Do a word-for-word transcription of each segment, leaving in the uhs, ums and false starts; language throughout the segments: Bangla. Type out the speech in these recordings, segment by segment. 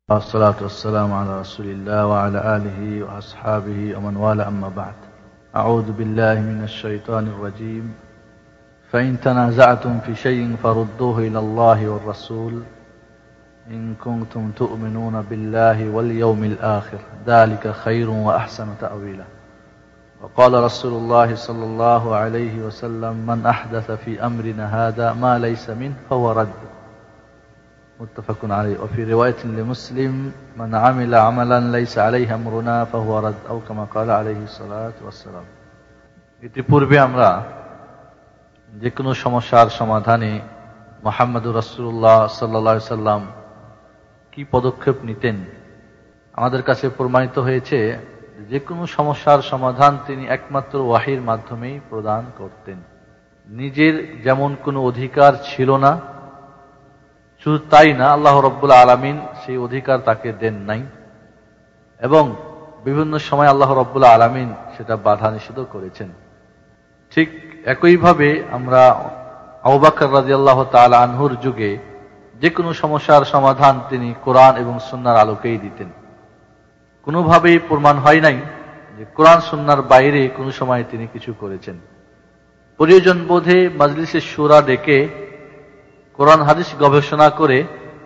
والصلاة والسلام على رسول الله وعلى آله وأصحابه ومن والاه أما بعد. أعوذ بالله من الشيطان الرجيم. فإن تنازعتم في شيء فردوه إلى الله والرسول إن كنتم تؤمنون بالله واليوم الآخر ذلك خير وأحسن تأويلا. وقال رسول الله صلى الله عليه وسلم من أحدث في أمرنا هذا ما ليس منه فهو رد. متفق عليه. وفي رواية لمسلم من عمل عملا ليس عليه أمرنا فهو رد أو كما قال عليه الصلاة والسلام. ইতিপূর্বে আমরা যে কোনো সমস্যার সমাধানে মুহাম্মদুর রাসূলুল্লাহ সাল্লাল্লাহু আলাইহি সাল্লাম কি পদক্ষেপ নিতেন আমাদের কাছে প্রমাণিত হয়েছে। যে কোনো সমস্যার সমাধান তিনি একমাত্র ওয়াহির মাধ্যমেই প্রদান করতেন। নিজের যেমন কোনো অধিকার ছিল না, শুধু তাই না, আল্লাহ রাব্বুল আলামিন সেই অধিকার তাকে দেন নাই এবং বিভিন্ন সময় আল্লাহ রাব্বুল আলামিন সেটা বাধা নিষেধ করেছেন। ঠিক একইভাবে আমরা আবু বকর রাদিয়াল্লাহু তাআলা আনহুর যুগে যে কোনো সমস্যার সমাধান তিনি কোরআন এবং সুন্নাহর আলোকেই দিতেন। কোনোভাবেই প্রমাণ হয় নাই যে কোরআন সুন্নাহর বাইরে কোনো সময় তিনি কিছু করেছেন। প্রয়োজন বোধে মাজলিসে শুরা ডেকে কোরআন হাদিস গবেষণা করে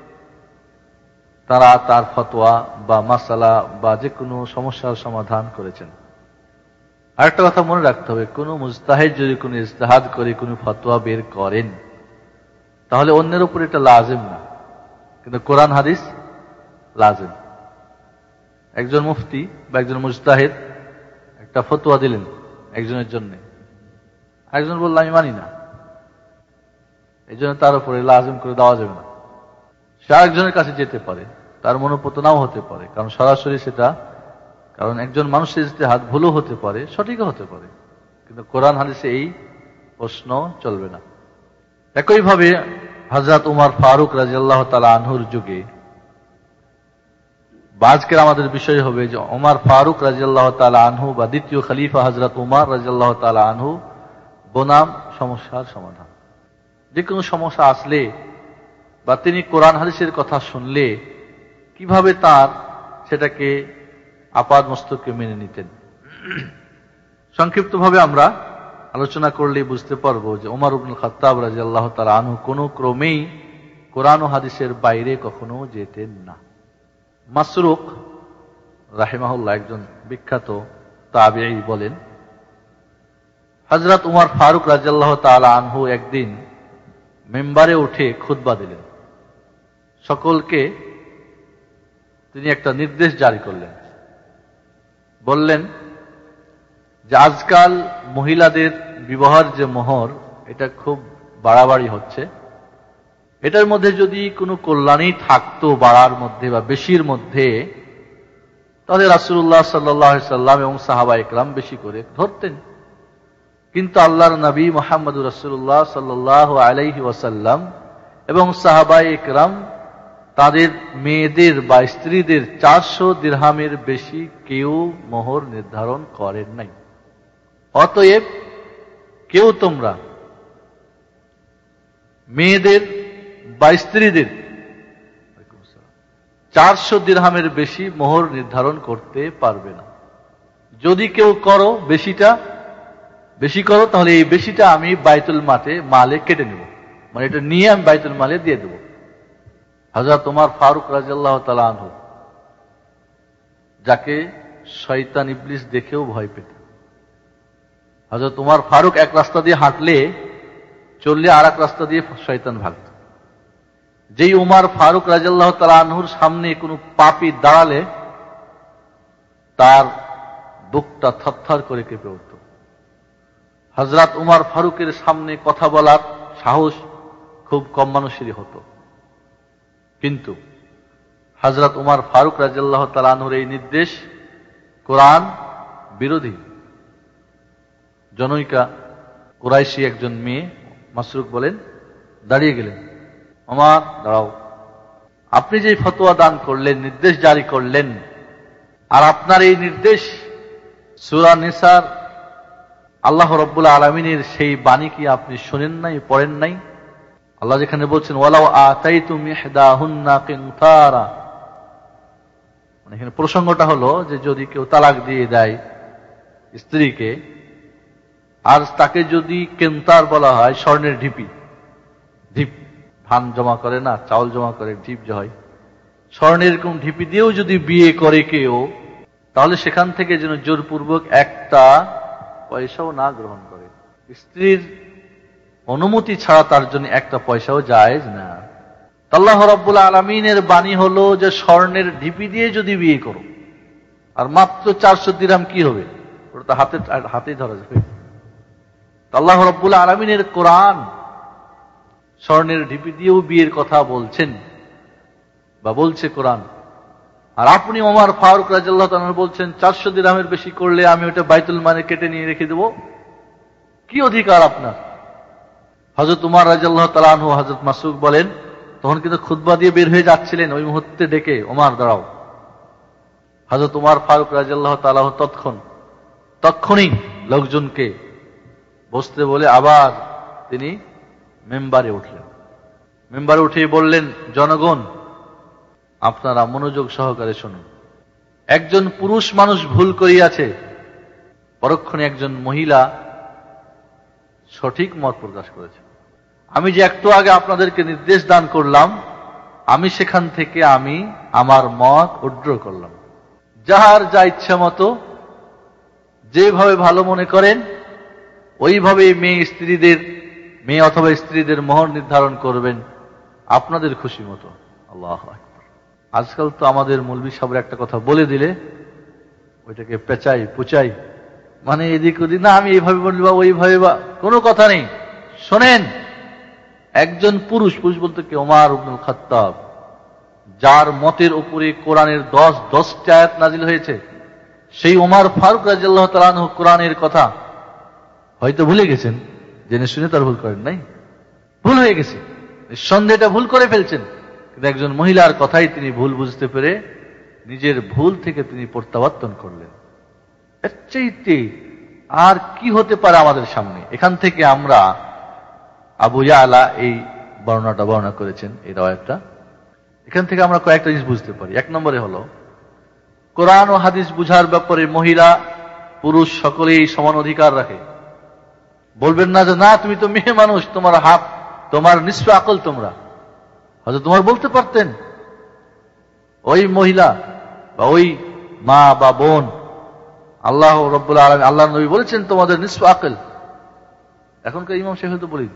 তারা তার ফতোয়া বা মাসালা বা যে কোনো সমস্যার সমাধান করেছেন। আরেকটা কথা মনে রাখতে হবে, কোনো মুজতাহিদ যদি কোনো ইজতিহাদ করে কোনো ফতোয়া বের করেন তাহলে অন্যের উপর এটা লাজিম না, কিন্তু কোরআন হাদিস লাজিম। একজন মুফতি বা একজন মুজতাহিদ একটা ফতোয়া দিলেন একজনের জন্য, একজন বলল আমি মানি না, এই জন্য তার উপরে লাজিম করে দেওয়া যাবে না। সে আরেকজনের কাছে যেতে পারে, তার মনোপত নাও হতে পারে, কারণ সরাসরি সেটা, কারণ একজন মানুষের ইজতিহাদ ভুলও হতে পারে, সঠিকও হতে পারে, কিন্তু কোরআন হাদিসে এই প্রশ্ন চলবে না। একইভাবে হযরত উমর ফারুক রাদিয়াল্লাহু তাআলা আনহুর যুগে, আজকের আমাদের বিষয় হবে যে উমর ফারুক রাদিয়াল্লাহু তাআলা আনহু বা দ্বিতীয় খলিফা হযরত উমর রাদিয়াল্লাহু তাআলা আনহু বনাম সমস্যার সমাধান। যে কোনো সমস্যা আসলে বা তিনি কোরআন হাদিসের কথা শুনলে কিভাবে তার সেটাকে আপাদ মস্তকে মেনে নিতেন। সংক্ষিপ্তভাবে আমরা আলোচনা করলে বুঝতে পারবো যে ওমর ইবনুল খাত্তাব রাদিয়াল্লাহু তাআলা আনহু কোনো ক্রমেই কোরআন ও হাদিসের বাইরে কখনো যেতেন না। মাসরুক রাহিমাহুল্লাহ একজন বিখ্যাত তাবিঈ বলেন, হযরত উমর ফারুক রাদিয়াল্লাহু তাআলা আনহু একদিন মিম্বারে উঠে খুতবা দিলেন। সকলকে তিনি একটা নির্দেশ জারি করলেন, বললেন যে আজকাল মহিলাদের বিবাহের যে মোহর, এটা খুব বাড়াবাড়ি হচ্ছে। এটার মধ্যে যদি কোনো কল্যাণী থাকতো বাড়ার মধ্যে বা বেশির মধ্যে, তাহলে রাসূলুল্লাহ সাল্লাল্লাহু আলাইহি সাল্লাম এবং সাহাবা ইকরাম বেশি করে ধরতেন। কিন্তু আল্লাহর নবী মুহাম্মদুর রাসূলুল্লাহ সাল্লাল্লাহু আলাইহি ওয়াসাল্লাম এবং সাহাবায়ে ইকরাম তাদের মেয়েদের বা স্ত্রীদের চারশো দিরহামের বেশি কেউ মোহর নির্ধারণ করেন নাই। অতএব কেউ তোমরা মেয়েদের বা স্ত্রীদের চারশো দিরহামের বেশি মোহর নির্ধারণ করতে পারবে না। যদি কেউ করো বেশিটা বেশি করো, তাহলে এই বেশিটা আমি বাইতুল মালে মালে কেটে নেব, মানে এটা নিয়ে আমি বাইতুল মালে দিয়ে দেব। হযরত ওমর ফারুক রাদিয়াল্লাহু তাআলা আনহু, যাকে শয়তান ইবলিস দেখেও ভয় পেত, হযরত ওমর ফারুক এক রাস্তা দিয়ে হাঁটলে চললে আর এক রাস্তা দিয়ে শয়তান ভাগত। যেই ওমর ফারুক রাদিয়াল্লাহু তাআলা আনহুর সামনে কোনো পাপী দাঁড়ালে তার বুকটা থরথর করে কেঁপে উঠত। হযরত উমর ফারুকের সামনে কথা বলার সাহস খুব কম মানুষেরই হতো, কিন্তু হযরত উমর ফারুক রাদিয়াল্লাহু তাআলা আনহুর এই নির্দেশ কোরআন বিরোধী। জনৈকা কুরাইশি একজন মেয়ে, মাসরুক বলেন, দাঁড়িয়ে গেলেন, ওমর দাঁড়াও, আপনি যে ফতোয়া দান করলেন, নির্দেশ জারি করলেন, আর আপনার এই নির্দেশ সূরা নিসার আল্লাহ রাব্বুল আলামিনের সেই বাণী কি আপনি শুনেন নাই, পড়েন নাই? আল্লাহ যেখানে বলছেন ওয়ালাউ আতাইতুম ইহদাহুন্না কিনতারা মানে এখানে প্রসঙ্গটা হলো যে যদি কেউ তালাক দিয়ে দেয় স্ত্রীকে, আর তাকে যদি কেন্তার বলা হয়, স্বর্ণের ঢিপি, ঢিপ ধান জমা করে না, চাউল জমা করে ঢিপ যে হয়, স্বর্ণের এরকম ঢিপি দিয়েও যদি বিয়ে করে কেউ, তাহলে সেখান থেকে যেন জোরপূর্বক একটা পয়সাও না গ্রহণ করে। স্ত্রীর অনুমতি ছাড়া তার জন্য একটা পয়সাও জায়েজ না। আল্লাহ রাব্বুল আলামিনের বাণী হলো যে স্বর্ণের ঢিপি দিয়ে যদি বিয়ে করো, আর মাত্র চারশো দিরহাম কি হবে, ওটা তো হাতে হাতেই ধরা যাবে। আল্লাহ রাব্বুল আলামিনের কোরআন স্বর্ণের ঢিপি দিয়েও বিয়ের কথা বলছেন বা বলছে কোরআন, আর আপনি ওমর ফারুক রাদিয়াল্লাহু তাআলা বলছেন চারশো দিরহামের বেশি করলে আমি ওটা বাইতুল মালে কেটে নিয়ে রেখে দেব। কি অধিকার আপনার? হযরত উমর রাদিয়াল্লাহু তাআলা আনহু, হযরত মাসউদ বলেন, তখন কিন্তু খুতবা দিয়ে বের হয়ে যাচ্ছিলেন, ওই মুহূর্তে ডেকে, ওমর দাঁড়াও। হযরত উমর ফারুক রাদিয়াল্লাহু তাআলা তৎক্ষণ তৎক্ষণই লোকজনকে বসতে বলে আবার তিনি মেম্বারে উঠলেন। মেম্বারে উঠে বললেন, জনগণ আপনারা মনোযোগ সহকারে শুনুন। একজন পুরুষ মানুষ ভুল করিয়াছে, পরক্ষণে একজন মহিলা সঠিক মত প্রকাশ করেছে। আমি যে একটু আগে আপনাদেরকে নির্দেশ দান করলাম, আমি সেখান থেকে আমি আমার মত উড্র করলাম। যাহার যা ইচ্ছা মতো যেভাবে ভালো মনে করেন ওইভাবে মেয়ে স্ত্রীদের মেয়ে অথবা স্ত্রীদের মোহর নির্ধারণ করবেন আপনাদের খুশি মতো। আল্লাহু আকবার। আজকাল তো আমাদের মৌলভী সাহেবরা একটা কথা বলে দিলে ওইটাকে পেঁচাই পুচাই, মানে এদিক ওদিক, না আমি এইভাবে বলি বা ওইভাবে, বা কোনো কথা নেই। শোনেন, একজন পুরুষ, পুরুষ বলতে কি, ওমর ইবনুল খাত্তাব, যার মতের উপরে কোরআনের দশ দশটি আয়াত নাজিল হয়েছে, সেই ওমর ফারুক রাদিয়াল্লাহু তাআলা আনহু কোরআনের কথা হয়তো ভুলে গেছেন, জেনে শুনে তার ভুল করেন নাই, ভুল হয়ে গেছে, নিঃসন্দেহে ভুল করে ফেলছেন, কিন্তু একজন মহিলার কথাই তিনি ভুল বুঝতে পেরে নিজের ভুল থেকে তিনি প্রত্যাবর্তন করলেন। এর চাইতে আর কি হতে পারে আমাদের সামনে? এখান থেকে আমরা, আবু ইয়ালা এই বর্ণনাটা বর্ণনা করেছেন, এই রাওয়ায়াতটা, এখান থেকে আমরা কয়েকটা জিনিস বুঝতে পারি। এক নম্বরে হলো, কোরআন ও হাদিস বুঝার ব্যাপারে মহিলা পুরুষ সকলেই সমান অধিকার রাখে। বলবেন না যে না তুমি তো মেয়ে মানুষ, তোমার হাত, তোমার নিঃস্ব আকল তোমরা, হয়তো তোমার বলতে পারতেন ওই মহিলা বা ওই মা বা বোন, আল্লাহ রাব্বুল আলামিন, আল্লাহ নবী বলেছেন তোমাদের নিঃস্ব আকল। এখনকার ইমাম সাহেব তো বলি,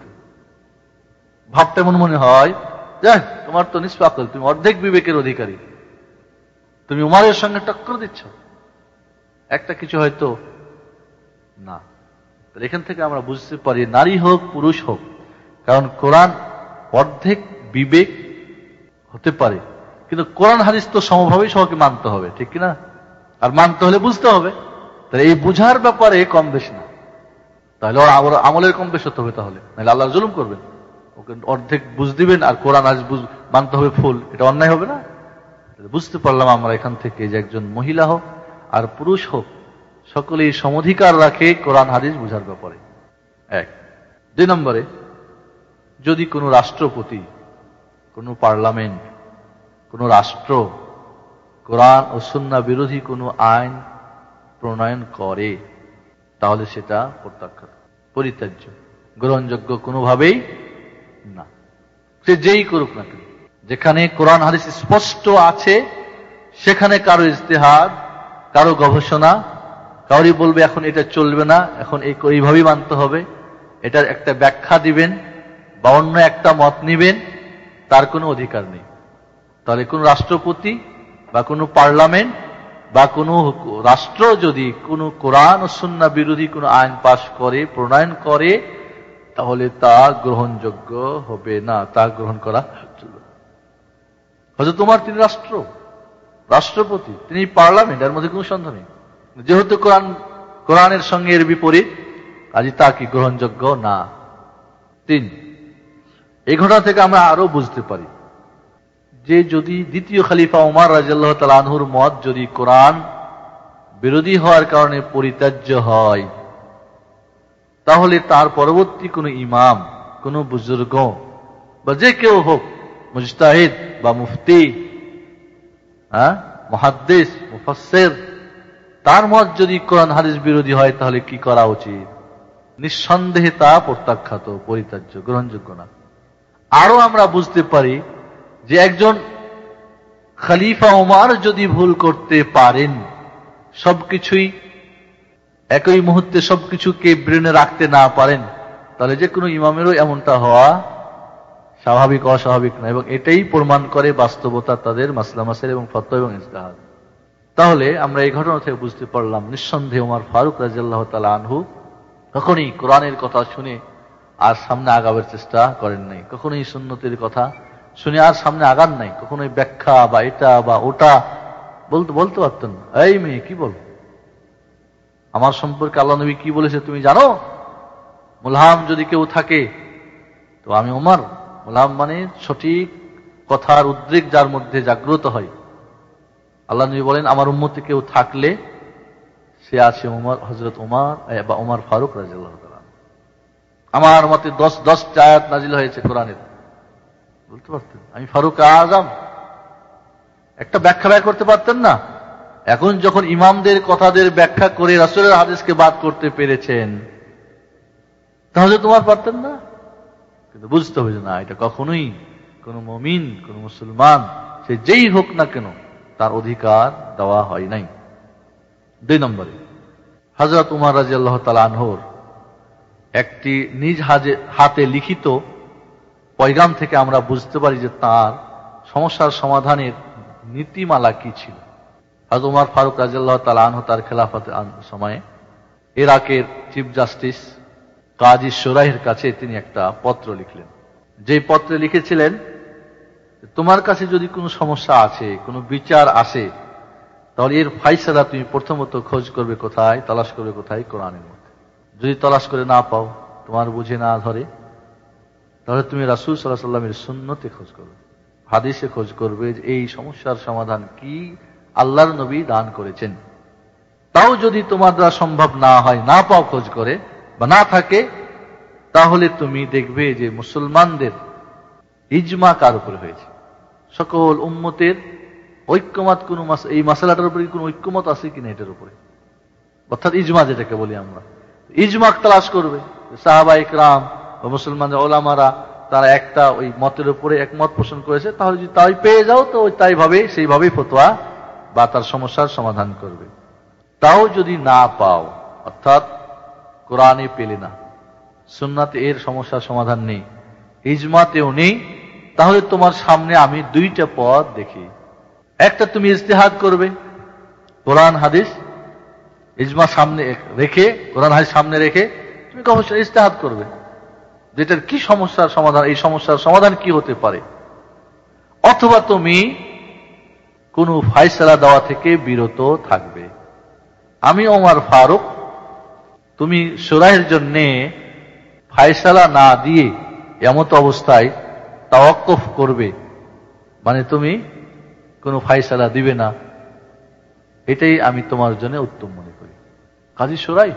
ভাবটা এমন মনে হয় যে তোমার তো নিঃস্ব আকল, তুমি অর্ধেক বিবেকের অধিকারী, তুমি উমারের সঙ্গে টক্কর দিচ্ছ, একটা কিছু হয়তো না। এখান থেকে আমরা বুঝতে পারি নারী হোক পুরুষ হোক, কারণ কোরআন অর্ধেক বিবেক হতে পারে, কিন্তু কোরআন হাদিস তো সমভাবেই সবাইকে মানতে হবে, ঠিক কিনা? আর মানতে হলে বুঝতে হবে, তাহলে এই বুঝার ব্যাপারে কম বেশ না, তাহলে ওর আমলের কম বেশ হতে হবে, তাহলে নাহলে আল্লাহ জুলুম করবেন, ওকে অর্ধেক বুঝ দিবেন আর কোরআন হাদিস মানতে হবে ফুল, এটা অন্যায় হবে না? বুঝতে পারলাম আমরা এখান থেকে যে একজন মহিলা হোক আর পুরুষ হোক সকলেই সমধিকার রাখে কোরআন হাদিস বুঝার ব্যাপারে। এক। দুই নম্বরে, যদি কোনো রাষ্ট্রপতি, কোনো পার্লামেন্ট, কোনো রাষ্ট্র কোরআন ও সুন্নাহ বিরোধী কোনো আইন প্রণয়ন করে, তাহলে সেটা প্রত্যাখ্যাত, পরিত্যাজ্য, গ্রহণযোগ্য কোনোভাবেই না, সে যেই করুক না কেন। যেখানে কোরআন হাদিস স্পষ্ট আছে সেখানে কারো ইজতিহাদ, কারো গবেষণা, কাউরি বলবে এখন এটা চলবে না, এখন এইভাবেই মানতে হবে, এটার একটা ব্যাখ্যা দিবেন বা অন্য একটা মত নিবেন, তার কোনো অধিকার নেই। তাহলে কোন রাষ্ট্রপতি বা কোনো পার্লামেন্ট বা কোনো রাষ্ট্র যদি কোনো কোরআন ও সুন্নাহ বিরোধী কোনো আইন পাশ করে, প্রণয়ন করে, তাহলে তা গ্রহণযোগ্য হবে না, তা গ্রহণ করা চলবে। হয়তো তোমার তিনি রাষ্ট্র, রাষ্ট্রপতি, তিনি পার্লামেন্ট, এর মধ্যে কোনো সন্দেহ নেই, যেহেতু কোরআন কোরআনের সঙ্গে এর বিপরীত, কাজে তা কি গ্রহণযোগ্য না। তিন, এই ঘটনা থেকে আমরা আরো বুঝতে পারি যে যদি দ্বিতীয় খলিফা ওমর রাদিয়াল্লাহু তাআলা আনহুর মত যদি কোরআন বিরোধী হওয়ার কারণে পরিত্যাজ্য হয়, তাহলে তার পরবর্তী কোনো ইমাম, কোনো বুজুর্গ বা যে কেউ হোক, মুজতাহিদ বা মুফতি, হ্যাঁ মুহাদ্দিস, মুফাসসির, তার মত যদি কোরআন হাদিস বিরোধী হয় তাহলে কি করা উচিত? নিঃসন্দেহে তা প্রত্যাখ্যাত, পরিত্যাজ্য, গ্রহণযোগ্য না। আরো আমরা বুঝতে পারি যে একজন খলিফা ওমর যদি ভুল করতে পারেন, সবকিছুই একই মুহূর্তে সবকিছুকে ব্রেনে রাখতে না পারেন, তাহলে যে কোনো ইমামেরও এমনটা হওয়া স্বাভাবিক অস্বাভাবিক না, এবং এটাই প্রমাণ করে বাস্তবতা তাদের মাসলা মাসাইল এবং ফতোয়া এবং ইজতিহাদ। তাহলে আমরা এই ঘটনা থেকে বুঝতে পারলাম নিঃসন্দেহে ওমর ফারুক রাদিয়াল্লাহু তাআলা আনহু কখনোই কোরআনের কথা শুনে আর সামনে আগাবার চেষ্টা করেন নাই, কখনোই সুন্নতের কথা শুনে আর সামনে আগান নাই, কখনোই ব্যাখ্যা বা এটা বা ওটা বলতে বলতে পারতেন না। এই মেয়ে কি বল, আমার সম্পর্কে আল্লাহ নবী কি বলেছে তুমি জানো? মুলহাম যদি কেউ থাকে তো আমি ওমর। মুলহাম মানে সঠিক কথার উদ্রেক যার মধ্যে জাগ্রত হয়। আল্লাহ নবী বলেন আমার উম্মতে কেউ থাকলে সে আছে ওমর, হযরত ওমর বা ওমর ফারুক রাদিয়াল্লাহু তাআলা। আমার মতে দশ দশটা আয়াত নাজিল হয়েছে কোরআনের, বলতে পারতেন আমি ফারুক আজম। একটা ব্যাখ্যা ব্যয় করতে পারতেন না? এখন যখন ইমামদের কথাদের ব্যাখ্যা করে রাসূলের হাদিসকে বাদ করতে পেরেছেন, তাহলে তোমার পারতেন না? কিন্তু বুঝতে হবে যে না, এটা কখনোই কোন মুমিন, কোন মুসলমান, সে যেই হোক না কেন, তার অধিকার দেওয়া হয় নাই। দুই নম্বরে, হযরত উমর রাদিয়াল্লাহু তাআলা আনহুর একটি নিজ হাতে লিখিত পয়গাম থেকে আমরা বুঝতে পারি যে তার সমস্যার সমাধানের নীতিমালা কি ছিল। হযরত উমর ফারুক রাদিয়াল্লাহু তাআলা আনহু তার খেলাফতের সময়ে ইরাকের চিফ জাস্টিস কাজী শুরাইহের কাছে তিনি একটা পত্র লিখলেন। যে পত্রে লিখেছিলেন, তোমার কাছে যদি কোনো সমস্যা আছে, কোনো বিচার আসে, তাহলে এর ফায়সালা তুমি প্রথমত খোঁজ করবে কোথায়, তালাশ করবে কোথায়? কোরআনের মধ্যে। যদি তালাশ করে না পাও, তোমার বুঝে না ধরে, তাহলে তুমি রাসূল সাল্লাল্লাহু আলাইহি ওয়াসাল্লামের সুন্নতে খোঁজ করবে, হাদিসে খোঁজ করবে যে এই সমস্যার সমাধান কি আল্লাহর নবী দান করেছেন। তাও যদি তোমার দ্বারা সম্ভব না হয়, না পাও খোঁজ করে বা না থাকে, তাহলে তুমি দেখবে যে মুসলমানদের ইজমা কার উপরে হয়েছে, সকল উম্মতের ঐক্যমত কোন এই মাসালাটার উপরে কোন ঐক্যমত আছে কিনা এটার উপরে, অর্থাৎ ইজমা যেটাকে বলি আমরা। ইজমা তালাশ করবে, সাহাবায়ে কেরাম বা মুসলমানদের ওলামারা তারা একটা ওই মতের উপরে একমত পোষণ করেছে, তাহলে যদি তাই পেয়ে যাও তো তাই ভাবে সেইভাবেই ফতোয়া বা তার সমস্যার সমাধান করবে। তাও যদি না পাও, অর্থাৎ কোরআনে পেলে না, সুন্নাতে এর সমস্যার সমাধান নেই, ইজমাতেও নেই, তাহলে তোমার সামনে আমি দুইটা পথ দেখি। একটা তুমি ইজতিহাদ করবে, কোরআন হাদিস ইজমা সামনে রেখে, কোরআন হাদিস সামনে রেখে তুমি অবশ্যই ইজতিহাদ করবে যেটার কি সমস্যার সমাধান, এই সমস্যার সমাধান কি হতে পারে। অথবা তুমি কোন ফায়সালা দেওয়া থেকে বিরত থাকবে। আমি ওমর ফারুক, তুমি শুরাইহের জন্য ফায়সালা না দিয়ে এমত অবস্থায় তাওয়াক্কুফ করবে, মানে তুমি কোনো ফায়সালা দিবে না, এটাই আমি তোমার জন্য উত্তম মনে করি। কাজী শুরাইহ,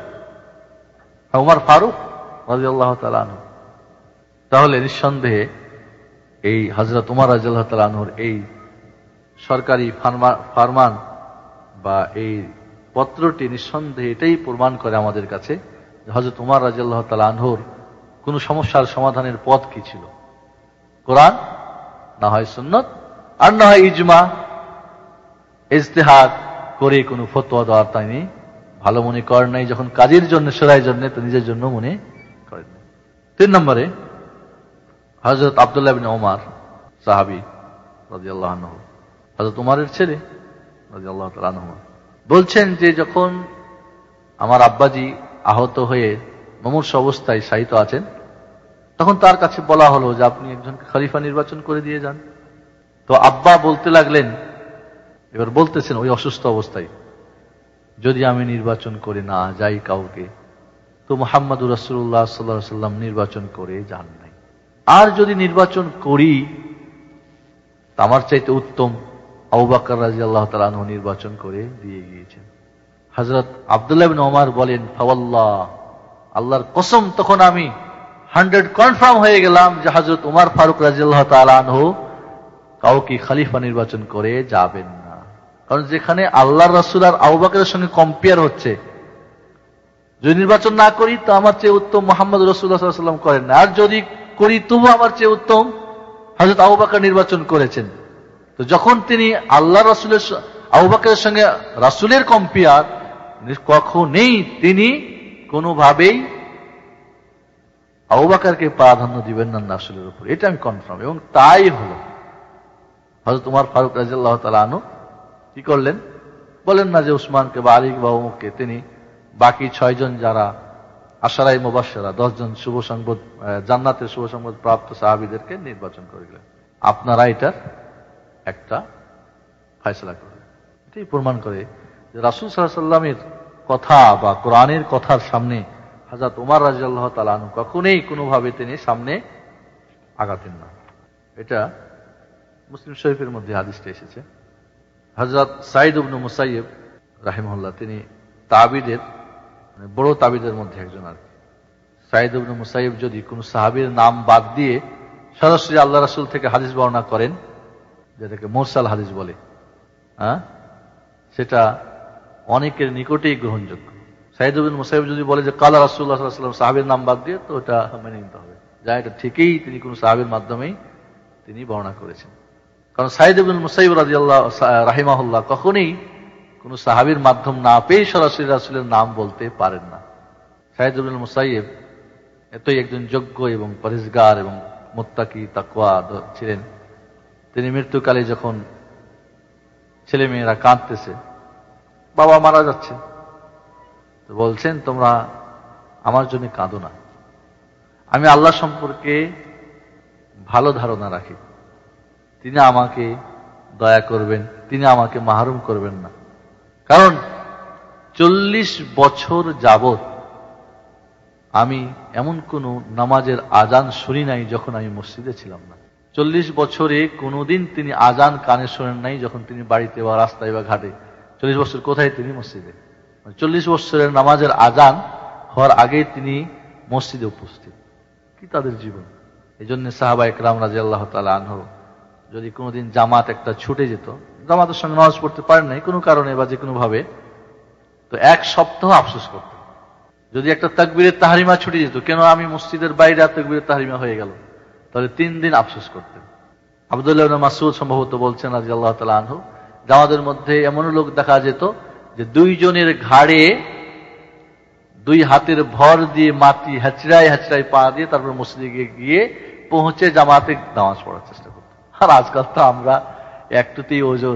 ওমর ফারুক রাদিয়াল্লাহু তাআলা আনহু। তাহলে নিঃসন্দেহে এই হযরত উমর রাদিয়াল্লাহু তাআলা আনহুর এই সরকারি ফরমান বা এই পত্রটি নিঃসন্দেহে এটাই প্রমাণ করে আমাদের কাছে যে হযরত উমর রাদিয়াল্লাহু তাআলা আনহুর কোন সমস্যার সমাধানের পথ কি ছিল, কোরআন না হয় সুন্নাত, আর না হয় ইজমা। ইজতিহাদ করে কোনো ফতোয়া দেওয়ার তিনি ভালো মনে করেন নাই, যখন কাজের জন্য, শুরাইয়ের জন্য, তো নিজের জন্য মনে করেন নাই। তিন নম্বরে, হযরত আব্দুল্লাহ ইবনে ওমর সাহাবী রাদিয়াল্লাহু আনহু, হযরত উমরের ছেলে রাদিয়াল্লাহু তাআলা আনহু, বলছেন যে যখন আমার আব্বাজি আহত হয়ে মুমূর্ষু অবস্থায় শায়িত আছেন, তখন তার কাছে বলা হলো যে আপনি একজনকে খলিফা নির্বাচন করে দিয়ে যান। তো আব্বা বলতে লাগলেন, এবার বলতেছেন ওই অসুস্থ অবস্থায়, যদি আমি নির্বাচন করে না যাই কাউকে, তো মুহাম্মদুর রাসূলুল্লাহ সাল্লাল্লাহু আলাইহি ওয়াসাল্লাম নির্বাচন করে যান নাই। আর যদি নির্বাচন করি, আমার চাইতে উত্তম আবু বকর রাদিয়াল্লাহু তাআলা আনহু নির্বাচন করে দিয়ে গিয়েছেন। হযরত আব্দুল্লাহ ইবনে ওমর বলেন, ফাওয়াল্লাহ, আল্লাহর কসম, তখন আমি হান্ড্রেড কনফার্ম হয়ে গেলাম যে হযরত উমর ফারুক রাদিয়াল্লাহু তাআলা আনহু কাউকে খলিফা নির্বাচন করে যাবেন না। কারণ যেখানে আল্লাহর রাসূল আর আবু বকরের সঙ্গে কম্পেয়ার হচ্ছে, যদি নির্বাচন না করি তো আমার চেয়ে উত্তম মুহাম্মদ রাসূলুল্লাহ সাল্লাল্লাহু আলাইহি ওয়াসাল্লাম করেন না, আর যদি করি তবু আমার চেয়ে উত্তম হযরত আবু বকর নির্বাচন করেছেন। তো যখন তিনি আল্লাহ রাসূলের আবু বকরের সঙ্গে রাসূলের কম্পেয়ার, কখনোই তিনি কোনোভাবেই আবু বকরকে প্রাধান্য দিবেন না রাসূলের উপর, এটা আমি কনফার্ম। এবং তাই হলো। হযরত ওমর ফারুক রাদিয়াল্লাহু তাআলা আনহু কি করলেন, বলেন না যে উসমানকে বা আলী বা অমুককে, তিনি বাকি ছয়জন যারা আশারায়ে মুবাশশারা, দশ জন শুভ সংবাদ, জান্নাতের শুভ সংবাদ প্রাপ্ত সাহাবীদেরকে নির্বাচন করে গেলেন। আপনারা এটার একটা ফয়সালা করলেন। এটাই প্রমাণ করে যে রাসূল সাল্লাল্লাহু আলাইহি ওয়াসাল্লামের কথা বা কোরআনের কথার সামনে হযরত ওমর রাদিয়াল্লাহু তাআলা আনহু কখনোই কোনোভাবে তিনি সামনে আগাতেন না। এটা মুসলিম শরীফের মধ্যে হাদিসটা এসেছে। হযরত সাঈদ ইবনে মুসাইয়্যিব রাহিমাহুল্লাহ, তিনি তাবিদের বড় তাবিদের মধ্যে একজন আর কি। সাঈদ ইবনে মুসাইয়্যিব যদি কোন সাহাবীর নাম বাদ দিয়ে সরাসরি আল্লাহ রাসূল থেকে হাদিস বর্ণনা করেন, যেটাকে মুরসাল হাদিস বলে, হ্যাঁ, সেটা অনেকের নিকটেই গ্রহণযোগ্য। সাঈদ ইবনে মুসাইয়্যিব যদি বলে যে কালা রাসূলুল্লাহ সাল্লাল্লাহু আলাইহি ওয়াসাল্লাম, সাহাবীর নাম বাদ দিয়ে, তো এটা মেনে নিতে হবে, যা এটা ঠিকই তিনি কোন সাহাবীর মাধ্যমেই তিনি বর্ণনা করেছেন। কারণ সাঈদ ইবনে মুসাইয়্যিব রাদিয়াল্লাহু রাহিমাহুল্লাহ কখনোই কোন সাহাবীর মাধ্যম না পেয়ে সরাসরি রাসূলের নাম বলতে পারেন না। সাঈদ ইবনে মুসাইয়্যিব এতই একজন যোগ্য এবং পরহেজগার এবং মুত্তাকি তাকওয়া ছিলেন। তিনি মৃত্যুকালে যখন ছেলে মেয়েরা কাঁদতেছে, বাবা মারা যাচ্ছে, তো বলছেন তোমরা আমার জন্য কাঁদো না, আমি আল্লাহ সম্পর্কে ভালো ধারণা রাখি, তিনি আমাকে দয়া করবেন, তিনি আমাকে মাহরুম করবেন না। কারণ চল্লিশ বছর যাবত আমি এমন কোন নামাজের আজান শুনি নাই যখন আমি মসজিদে ছিলাম না। চল্লিশ বছরে কোনোদিন তিনি আজান কানে শোনেন নাই যখন তিনি বাড়িতে বা রাস্তায় বা ঘাটে। চল্লিশ বছর কোথায় তিনি মসজিদে, চল্লিশ বছরের নামাজের আজান হওয়ার আগে তিনি মসজিদে উপস্থিত। কি তাদের জীবন! এই জন্য সাহাবা ইকরাম রাদিয়াল্লাহু তাআলা আনহু যদি কোনোদিন জামাত একটা ছুটে যেত, জামাতের সঙ্গে নামাজ পড়তে পারেন নাই কোনো কারণে বা যে কোনো ভাবে, তো এক সপ্তাহ আফসোস করতেন। যদি একটা তাকবীরের তাহরিমা ছুটে যেত, কেন আমি মসজিদের বাইরে তাকবীরের তাহরিমা হয়ে গেল, তাহলে তিন দিন আফসোস করতেন। আব্দুল্লাহ ইবনে মাসউদ সম্ভবত বলছেন রাদিয়াল্লাহু তাআলা আনহু, জামাতের মধ্যে এমন লোক দেখা যেত যে দুইজনের ঘাড়ে দুই হাতের ভর দিয়ে মাটি হেঁচড়ায় হেঁচড়ায় পা দিয়ে তারপর মসজিদে গিয়ে পৌঁছে জামাতে নামাজ পড়ার চেষ্টা করত। আর আজকাল তো আমরা একটুতেই ওজোর,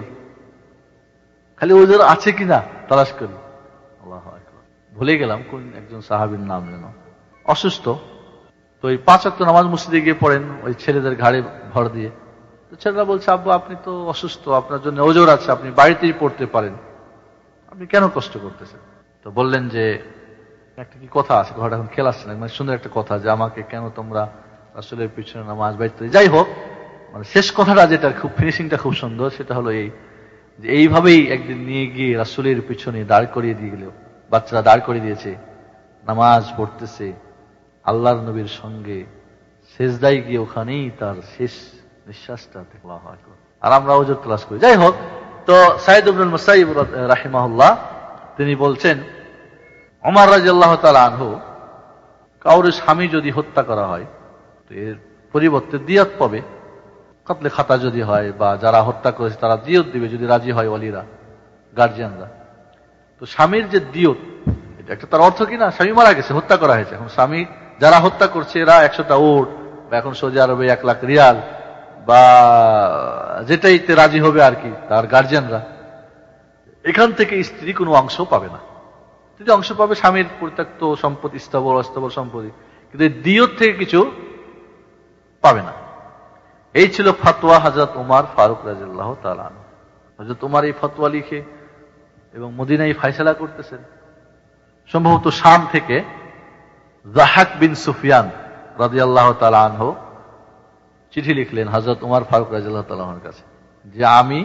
খালি ওজোর আছে কিনা তালাশ করি। আল্লাহু আকবার। ভুলে গেলাম কোন একজন সাহাবীর নাম যেন, অসুস্থ, তো ওই পাঁচ ওয়াক্ত নামাজ মসজিদে গিয়ে পড়েন ওই ছেলেদের ঘাড়ে ভর দিয়ে। তো ছেলেরা বলছে, আব্বু আপনি তো অসুস্থ, আপনার জন্য ওজোর আছে, আপনি বাড়িতেই পড়তে পারেন, আপনি কেন কষ্ট করতেছেন? তো বললেন যে একটা কি কথা আছে, ঘরটা এখন খেয়াল আসছে না, মানে সুন্দর একটা কথা, যে আমাকে কেন তোমরা রাসূলের পিছনে নামাজ বাইতে। যাই হোক, মানে শেষ কথাটা যেটা খুব ফিনিশিংটা খুব সুন্দর, সেটা হলো এই যে এইভাবেই একদিন নিয়ে গিয়ে রাসূলের পিছনে দাঁড় করিয়ে দিয়ে গেল, বাচ্চারা দাঁড় করিয়ে দিয়েছে, নামাজ পড়তেছে আল্লাহর নবীর সঙ্গে, সেজদায় গিয়ে ওখানেই তার শেষ নিঃশ্বাসটা দেখলাম। আর আমরা ওজোর তালাশ করি। যাই হোক, তো সাঈদ ইবনে মুসাইয়্যিব রাহিমাহুল্লাহ তিনি বলছেন, ওমর রাদিয়াল্লাহু তাআলা আনহু, কাউর স্বামী যদি হত্যা করা হয় তো এর পরিবর্তে দিয়ত পাবে, কতলে খাতা যদি হয় বা যারা হত্যা করেছে তারা দিয়ত দিবে যদি রাজি হয় ওয়ালিরা, গার্জিয়ানরা। তো স্বামীর যে দিয়ত, এটা একটা তার অর্থ কি না, স্বামী মারা গেছে, হত্যা করা হয়েছে, এখন স্বামী যারা হত্যা করছে এরা একশোটা উট বা এখন সৌদি আরবে এক লাখ রিয়াল বা যেটাইতে রাজি হবে আর কি তার গার্জিয়ানরা, এখান থেকে স্ত্রী কোনো অংশ পাবে না। যদি অংশ পাবে স্বামীর পরিত্যক্ত সম্পত্তি, স্থাবর অস্থাবর সম্পত্তি, কিন্তু এই দিয়ত থেকে কিছু পাবে না। এই ছিল ফতোয়া হযরত ওমর ফারুক রাদিয়াল্লাহু তাআলা আনহু। হযরত ওমর এই ফতোয়া লিখে এবং মদিনায় ফয়সালা করতেছেন। সম্ভবত শাম থেকে যাহাক বিন সুফিয়ান রাদিয়াল্লাহু তাআলা আনহু চিঠি লিখলেন হযরত ওমর ফারুক রাদিয়াল্লাহু তাআলা আনহুর কাছে, যে আমি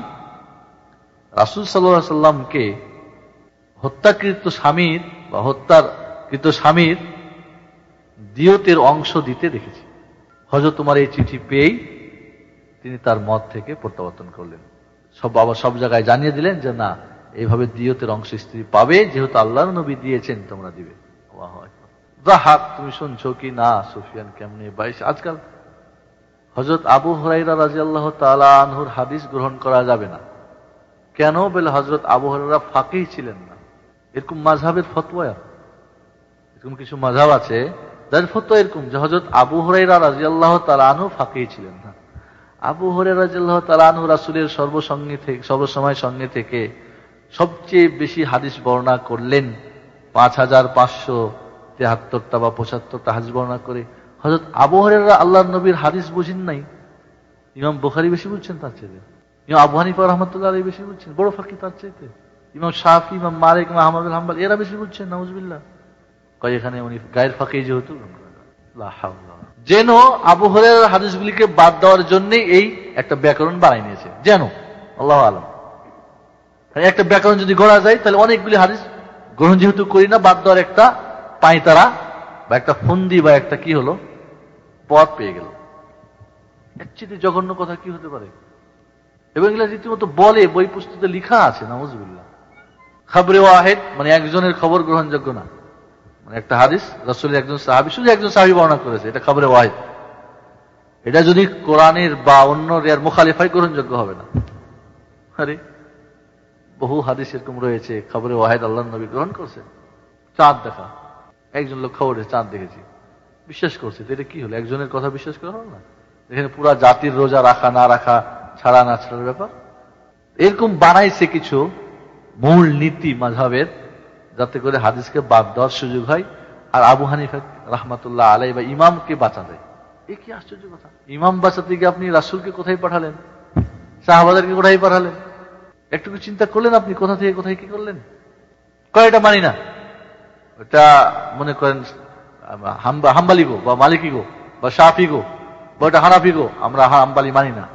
রাসূল সাল্লাল্লাহু আলাইহি ওয়াসাল্লামকে হত্যাকৃত স্বামীর বা হত্যাকৃত স্বামীর দিয়তের অংশ দিতে দেখেছি। হযরত ওমর এই চিঠি পেয়েই তিনি তার মত থেকে প্রত্যাবর্তন করলেন। সব বাবা সব জায়গায় জানিয়ে দিলেন যে না, এইভাবে দিয়তের অংশ স্ত্রী পাবে, যেহেতু আল্লাহর নবী দিয়েছেন তোমরা দিবে। যাহাব, তুমি শুনছো কি না সুফিয়ান কেমনে বাইশ। আজকাল হযরত আবু হুরায়রা রাদিয়াল্লাহু তাআলা আনহুর হাদিস গ্রহণ করা যাবে না। কেন বলে হযরত আবু হুরায়রা ফাকিহ ছিলেন না। এরকম মাযহাবের ফতোয়া, এরকম কিছু মাযহাব আছে যার ফতোয়া এরকম যে হযরত আবু হুরায়রা রাদিয়াল্লাহু তাআলা আনহু ফাকিহ ছিলেন না। আবু হুরায়রা রাদিয়াল্লাহু তাআলা আনহু রাসূলের সর্বসঙ্গে থেকে সর্বসময় সঙ্গে থেকে সবচেয়ে বেশি হাদিস বর্ণনা করলেন। পাঁচ হাজার পাঁচশো তেহাত্তরটা বা পঁচাত্তরটা হাদিস বর্ণনা করে হযরত আবু হুরায়রা আল্লাহর নবীর হাদিস বুঝেন নাই। ইমাম বুখারী বেশি বুঝছেন তার চাইতে, ইমাম আবু হানিফা রাহমাতুল্লাহ আলাইহি বেশি বুঝছেন, বড় ফাকিহ তার চাইতে। ইমাম শাফি, ইমাম মালিক, ইমাম আহমদ বিন হাম্বল এরা বেশি বুঝছেন, নাউজুবিল্লাহ। কয় এখানে উনি গায়ের ফাকিহ যেহেতু। লা হাওলা। যেন আবু হুরায়রার হাদিসগুলিকে বাদ দেওয়ার জন্য এই একটা ব্যাকরণ বানাই নিয়েছে, যেন আল্লাহু আলাম। একটা ব্যাকরণ যদি গড়া যায় তাহলে অনেকগুলি হাদিস গ্রহণ যেহেতু করি না, বাদ দেওয়ার একটা পাঁয়তারা বা একটা ফন্দি বা একটা কি হলো পথ পেয়ে গেল। এর চেয়ে জঘন্য কথা কি হতে পারে? এবং এগুলো রীতিমতো বলে, বই পুস্তকে লেখা আছে, নাউজুবিল্লাহ। খবরে ওয়াহিদ মানে একজনের খবর গ্রহণযোগ্য না, মানে একটা হাদিস রাসূলের একজন সাহাবী, শুধু একজন সাহাবী বর্ণনা করেছে, এটা খবরে ওয়াহিদ। এটা যদি কোরআনের বা অন্য এর মুখালিফাই গ্রহণযোগ্য হবে না। আরে বহু হাদিস এরকম রয়েছে খবরে ওয়াহিদ আল্লাহর নবী গ্রহণ করছে। চাঁদ দেখা, একজন লোক খবরে চাঁদ দেখেছি, বিশ্বাস করছে, এটা কি হলো? একজনের কথা বিশ্বাস করা হলো না? এখানে পুরা জাতির রোজা রাখা না রাখা, ছাড়া না ছাড়ার ব্যাপার। এরকম বানাইছে কিছু মূল নীতি মাযহাবের, যাতে করে হাদিসকে বাদ দেওয়ার সুযোগ হয় আর আবু হানিফা রাহমাতুল্লাহ আলাইহি বা ইমামকে বাঁচা যায়। এ কি আশ্চর্য কথা! ইমাম বাঁচাতে গিয়ে আপনি রাসূলকে কোথায় পাঠালেন, সাহাবাদেরকে কোথায় পাঠালেন? একটু চিন্তা করলেন আপনি কোথা থেকে কোথায় কি করলেন? কয়টা মানি না, ওটা মনে করেন হাম্বালি গো বা মালিকি গো বা শাফি গো বা ওটা হানাফি গো, আমরা হাম্বালি মানি না।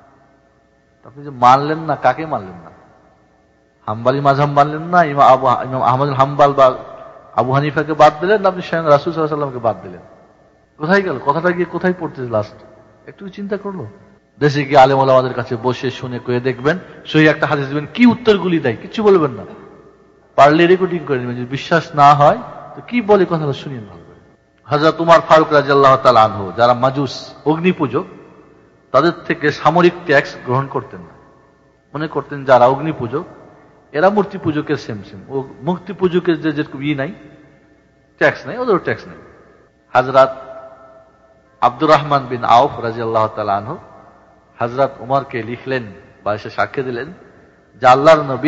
আপনি যে মানলেন না, কাকে মানলেন না? হাম্বালি মাযহাব মানলেন না, ইমাম আবু ইমাম আহমদ হাম্বাল বা আবু হানিফাকে বাদ দিলেন, আপনি স্বয়ং রাসূল সাল্লাল্লাহু আলাইহি ওয়াসাল্লামকে বাদ দিলেন। কোথায় গেল কথাটা? গিয়ে কোথায় পড়তেছে লাস্ট? একটু চিন্তা করলো? দেশে গিয়ে আলেম ওলামাদের কাছে বসে শুনে কয়ে দেখবেন, সহি একটা হাদিস দিবেন, কি উত্তরগুলি দেয় কিছু বলবেন না, পারলে রেকর্ডিং করে নেবেন। যদি বিশ্বাস না হয় তো কি বলে কথাটা শুনিয়ে ভালো করে। হযরত উমর ফারুক রাদিয়াল্লাহু তাআলা আনহু, যারা মাজুস অগ্নি পূজক, তাদের থেকে সামরিক ট্যাক্স গ্রহণ করতেন না। মনে করতেন যারা অগ্নি পূজক এরা মূর্তি পূজকের সেম সেম, ও মূর্তি পূজকের যে যেরকম ই নাই, ট্যাক্স নাই, ওদেরও ট্যাক্স নাই। হযরত আব্দুর রহমান বিন আউফ রাদিয়াল্লাহু তাআলা আনহু হযরত উমরকে লিখলেন বা এসে সাক্ষ্য দিলেন যে আল্লাহর নবী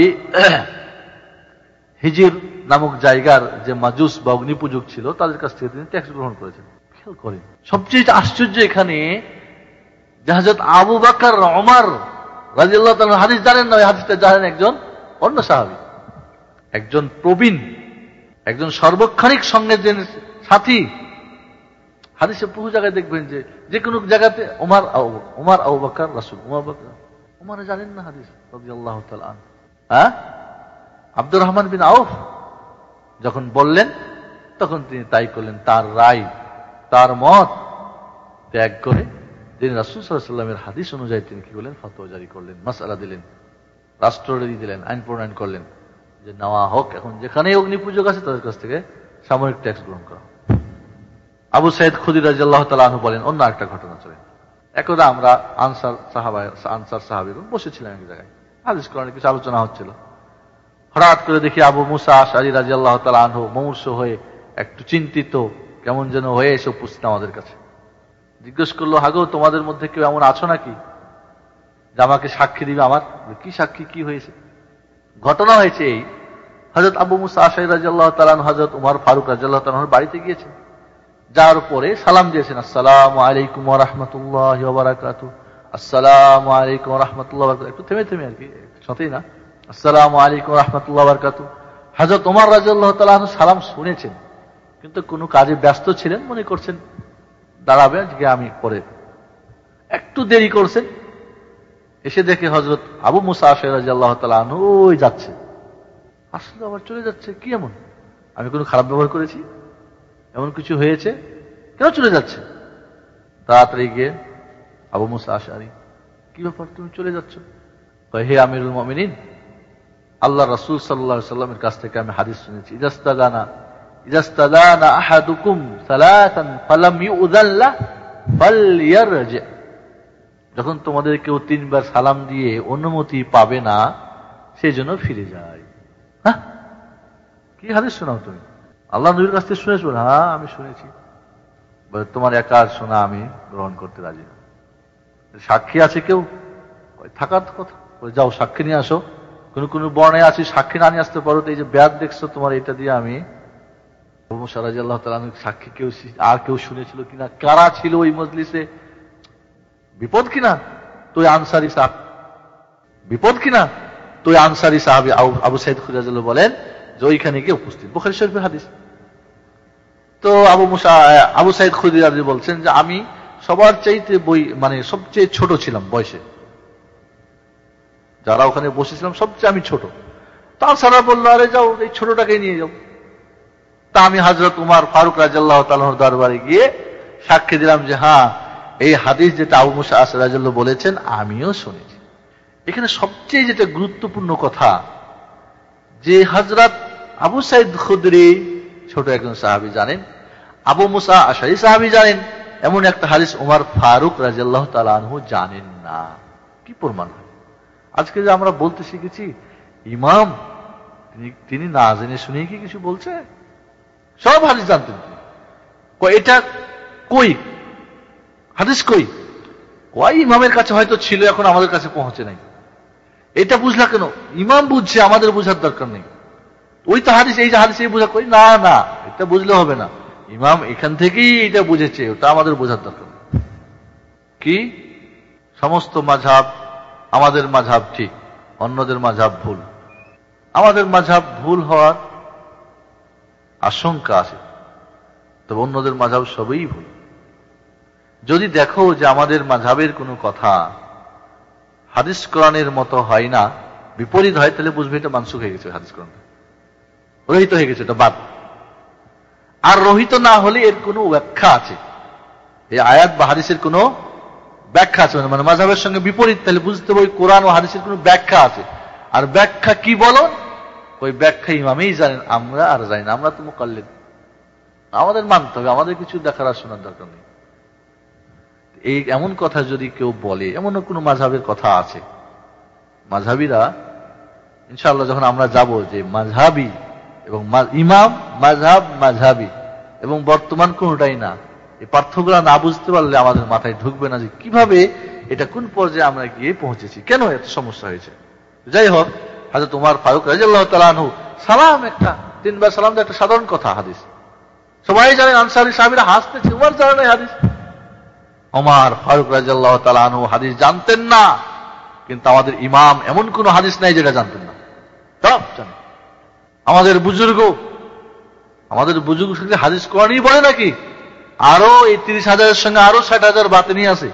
হিজির নামক জায়গার যে মাজুস বা অগ্নি পূজক ছিল তাদের কাছ থেকে তিনি ট্যাক্স গ্রহণ করেছেন। খেয়াল করেন, সবচেয়ে আশ্চর্য এখানে যে হযরত আবু বকর ওমর রাদিয়াল্লাহু তাআলা হাদিস জানেন না, ওই হাদিসটা জানেন একজন অন্য সাহাবী, একজন প্রবীণ, একজন সর্বক্ষণিক সঙ্গের যে সাথী। হাদিসে বহু জায়গায় দেখবেন যে যে কোনো জায়গাতে ওমর ওমর আবু বকর রাসূল, ওমর বকর ওমর জানেন না হাদিস রাদিয়াল্লাহু তাআলা আনহু। হ্যাঁ, আব্দুর রহমান বিন আউফ যখন বললেন তখন তিনি তাই করলেন, তার রায় তার মত ত্যাগ করে তিনি রাসূল সাল্লাল্লাহু আলাইহি ওয়াসাল্লামের হাদিস অনুযায়ী তিনি কি করলেন, ফতোয়া জারি করলেন, মাসআলা দিলেন, রাষ্ট্রীয় দিলেন, আইন প্রণয়ন করলেন যে নেওয়া হোক এখন যেখানেই অগ্নি পূজক আছে তাদের কাছ থেকে সামরিক ট্যাক্স গ্রহণ করা। আবু সাইদ খুদরি রাদিয়াল্লাহু তাআলা আনহু বলেন, অন্য একটা ঘটনা চলেন। একদা আমরা আনসার সাহাবা আনসার সাহাবীগণ বসেছিলাম এক জায়গায়, হাদিস কোরআনের কিছু আলোচনা হচ্ছিল। হঠাৎ করে দেখি আবু মুসা আশআরী রাদিয়াল্লাহু তাআলা আনহু মুমূর্ষ হয়ে একটু চিন্তিত কেমন যেন হয়ে এসে উপস্থিত আমাদের কাছে। জিজ্ঞেস করলো, হাগো তোমাদের মধ্যে কেউ এমন আছো নাকি যে আমাকে সাক্ষী দিবে? আমার কি সাক্ষী, কি হয়েছে? ঘটনা হয়েছে এই, হযরত আবু মুসা আশআরী রাদিয়াল্লাহু তাআলা আনহু হযরত উমর ফারুক রাদিয়াল্লাহু তাআলা আনহুর বাড়িতে গিয়েছেন, যার পরে সালাম দিয়েছেন, আসসালামু আলাইকুম ওয়া রাহমাতুল্লাহি ওয়া বারাকাতুহু, আসসালামু আলাইকুম ওয়া রাহমাতুল্লাহি ওয়া বারাকাতুহু, একটু থেমে থেমে আর কি, সাথেই না, আসসালামু আলাইকুম ওয়া রাহমাতুল্লাহি ওয়া বারাকাতুহু। হযরত ওমর রাদিয়াল্লাহু তাআলা আনহু সালাম শুনেছেন কিন্তু কোনো কাজে ব্যস্ত ছিলেন, মনে করছেন দাঁড়াবে আজকে আমি পরে, একটু দেরি করছেন। এসে দেখে হযরত আবু মুসা আশআরী রাদিয়াল্লাহু তাআলা আনহু ওই যাচ্ছে, আসলে আবার চলে যাচ্ছে। কি এমন, আমি কোনো খারাপ ব্যবহার করেছি, এমন কিছু হয়েছে, কেন চলে যাচ্ছে? তাড়াতাড়ি গিয়ে আবু মুসা আশআরী, কি ব্যাপার তুমি চলে যাচ্ছ? হে আমিরুল মুমিনিন, আল্লাহ রাসূল সাল্লাল্লাহু আলাইহি ওয়াসাল্লামের কাছ থেকে আমি হাদিস শুনেছি, ইজাস্তাদানা ইজাস্তাদানা আহাদুকুম সালাতান ফালাম ইউযান লা ফালইয়ারজি, যখন তোমাদের কেউ তিনবার সালাম দিয়ে অনুমতি পাবে না সেজন্য ফিরে যায়। হ্যাঁ, কি হাদিস শোনাও তুমি? আল্লাহ নবীর কাছ থেকে শুনেছো? হ্যাঁ আমি শুনেছি। তোমার একার শোনা আমি গ্রহণ করতে রাজি না। সাক্ষী আছে কেউ? থাকার কথা, যাও সাক্ষী নিয়ে আসো। কোন কোন বর্ণায় আছে সাক্ষী না নিয়ে আসতে পারো তো এই যে ব্যাদ দেখছো তোমার, এটা দিয়ে আমি আবু মুসা রাদিয়াল্লাহু তাআলা সাক্ষী কেউ আর কেউ শুনেছিল কিনা, কারা ছিল ওই মজলিসে, বিপদ কিনা তুই আনসারী সাহাব, বিপদ কিনা তুই আনসারী সাহাবী আবু সাঈদ খুদরী রাদিয়াল্লাহু বলেন যে ওইখানে গিয়ে উপস্থিত। বুখারী শরীফের হাদিস। তো আবু মুসা আবু সাঈদ খুদরী রাদিয়াল্লাহু বলছেন যে আমি সবার চাইতে বই মানে সবচেয়ে ছোট ছিলাম বয়সে, যারা ওখানে বসেছিলাম সবচেয়ে আমি ছোট। তার সারা বললো আরে যাও এই ছোটটাকে নিয়ে যাও। তা আমি হযরত উমর ফারুক রাদিয়াল্লাহু তাআলার দরবারে গিয়ে সাক্ষী দিলাম যে হ্যাঁ এই হাদিস যেটা আবু মুসা আশআরী রাদিয়াল্লাহু বলেছেন আমিও শুনেছি। এখানে সবচেয়ে যেটা গুরুত্বপূর্ণ কথা যে হযরত আবু সাঈদ খুদরী ছোট একজন সাহাবী জানেন, আবু মুসা আশআরী সাহাবী জানেন, এমন একটা হাদিস উমর ফারুক রাদিয়াল্লাহু তাআলা আনহু জানেন না। কি প্রমাণ? আজকে যে আমরা বলতে শিখেছি ইমাম তিনি তিনি না জেনে শুনে কি কিছু বলছে? সব হাদিস জানতেন তিনি। এটা কই হাদিস কই? ওই ইমামের কাছে হয়তো ছিল, এখন আমাদের কাছে পৌঁছে নাই। এটা বুঝলা কেন? ইমাম বুঝছে, আমাদের বুঝার দরকার নেই। ওই তো হাদিস, এই যে হাদিস এই বুঝা কই না, না এটা বুঝলে হবে না। ইমাম এখান থেকেই এটা বুঝেছে, ওটা আমাদের বোঝার দরকার নেই। কি সমস্ত মাযহাব আমাদের মাযহাব ঠিক, অন্যদের মাযহাব ভুল। আমাদের মাযহাব ভুল হওয়ার আশঙ্কা আছে, তবে অন্যদের মাযহাব সবই ভুল। যদি দেখো যে আমাদের মাযহাবের কোনো কথা হাদিস কোরআনের মতো হয় না, বিপরীত হয়, তাহলে বুঝবে এটা মানসুখ হয়ে গেছে, হাদিস কোরআন রহিত হয়ে গেছে, এটা বাদ। আর রহিত না হলে এর কোনো ব্যাখ্যা আছে, এই আয়াত বা হাদিসের কোনো ব্যাখ্যা আছে, মানে মাযহাবের সঙ্গে বিপরীত, তাহলে বুঝতে হবে কোরআন ও হাদিসের কোনো ব্যাখ্যা আছে। আর ব্যাখ্যা কি বলো? ওই ব্যাখ্যা ইমামেই জানেন, আমরা আর জানি না। আমরা তো মুকাল্লিদ, আমাদের মানতে হবে, আমাদের কিছু দেখার আর শোনার দরকার নেই। এই এমন কথা যদি কেউ বলে, এমন কোনো মাযহাবের কথা আছে, মাযহাবীরা ইনশাআল্লাহ যখন আমরা যাব যে মাযহাবী এবং ইমাম, মাযহাব, মাযহাবী এবং বর্তমান কোনটাই না, এই পার্থক্যগুলো না বুঝতে পারলে আমাদের মাথায় ঢুকবে না যে কিভাবে এটা কোন পর্যায়ে আমরা গিয়ে পৌঁছেছি, কেন এত সমস্যা হয়েছে। যাই হোক, হযরত উমর ফারুক রাদিয়াল্লাহু তাআলা আনহু সালাম, একটা তিনবার সালাম দেওয়া একটা সাধারণ কথা, হাদিস সবাই জানেন। আনসারী সাহাবীরা হাসতেছে, উমর জানেন এই হাদিস। উমর ফারুক রাদিয়াল্লাহু তাআলা আনহু হাদিস জানতেন না, কিন্তু আমাদের ইমাম এমন কোন হাদিস নাই যেটা জানতেন না, সব জানেন। আমাদের বুজুর্গ আমাদের বুজুর্গ হাদিস কোরআনই বলে নাকি? আরো এই তিরিশ হাজারের সঙ্গে আরো ষাট হাজার বাতিনি আছে,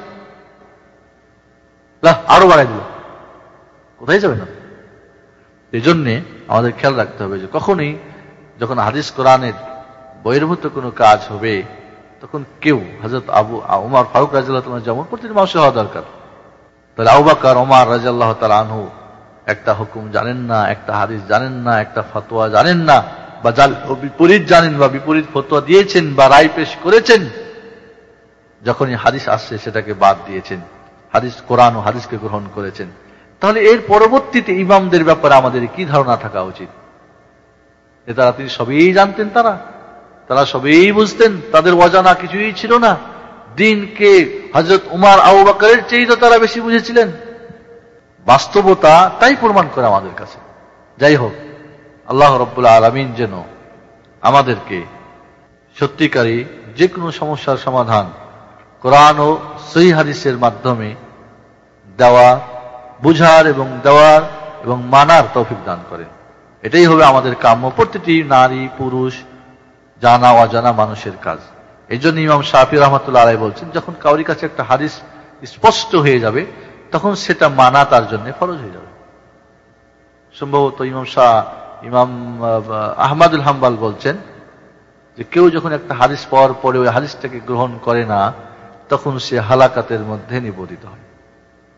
আরো বাড়াই দিল, কোথায় যাবে না। এই জন্যে আমাদের খেয়াল রাখতে হবে যে কখনই যখন হাদিস কোরআনের বহির্ভূত কোনো কাজ হবে, তখন কেউ হযরত আবু উমর ফারুক রাদিয়াল্লাহু তাআলা যেমন প্রতিটি মানুষের হওয়া দরকার, তাহলে আবু বকর ওমর রাদিয়াল্লাহু তাআলা আনহু একটা হুকুম জানেন না, একটা হাদিস জানেন না, একটা ফতোয়া জানেন না, বা বিপরীত জানেন বা বিপরীত ফতোয়া দিয়েছেন বা রায় পেশ করেছেন, যখনই হাদিস আসছে সেটাকে বাদ দিয়েছেন, হাদিস কোরআন ও হাদিসকে গ্রহণ করেছেন। তাহলে এর পরবর্তীতে ইমামদের ব্যাপারে আমাদের কি ধারণা থাকা উচিত? যে তারা তিনি সবই জানতেন, তারা তারা সবই বুঝতেন, তাদের অজানা কিছুই ছিল না। দিনকে হযরত উমর আবু বকরের চেয়ে তো তারা বেশি বুঝেছিলেন। বাস্তবতা তাই প্রমাণ করে আমাদের কাছে। যাই হোক, আল্লাহ রাব্বুল আলামিন যেন আমাদেরকে সত্যিকারী যে কোনো সমস্যার সমাধান কোরআন ও সহিহ হাদিসের মাধ্যমে দেওয়া, বুঝার এবং দেওয়ার এবং মানার তৌফিক দান করেন। এটাই হবে আমাদের কাম্য, প্রতিটি নারী পুরুষ জানা অজানা মানুষের কাজ। এই জন্য ইমাম শাফিঈ রাহমাতুল্লাহ আলাইহি বলছেন, যখন কাউরি কাছে একটা হাদিস স্পষ্ট হয়ে যাবে তখন সেটা মানা তার জন্য ফরজ হয়ে যাবে। সম্ভবত ইমাম শাহ ইমাম আহমদুল হাম্বল বলছেন যে কেউ যখন একটা হাদিস পাওয়ার পরে ওই হাদিসটাকে গ্রহণ করে না, তখন সে হালাকাতের মধ্যে নিপতিত হয়।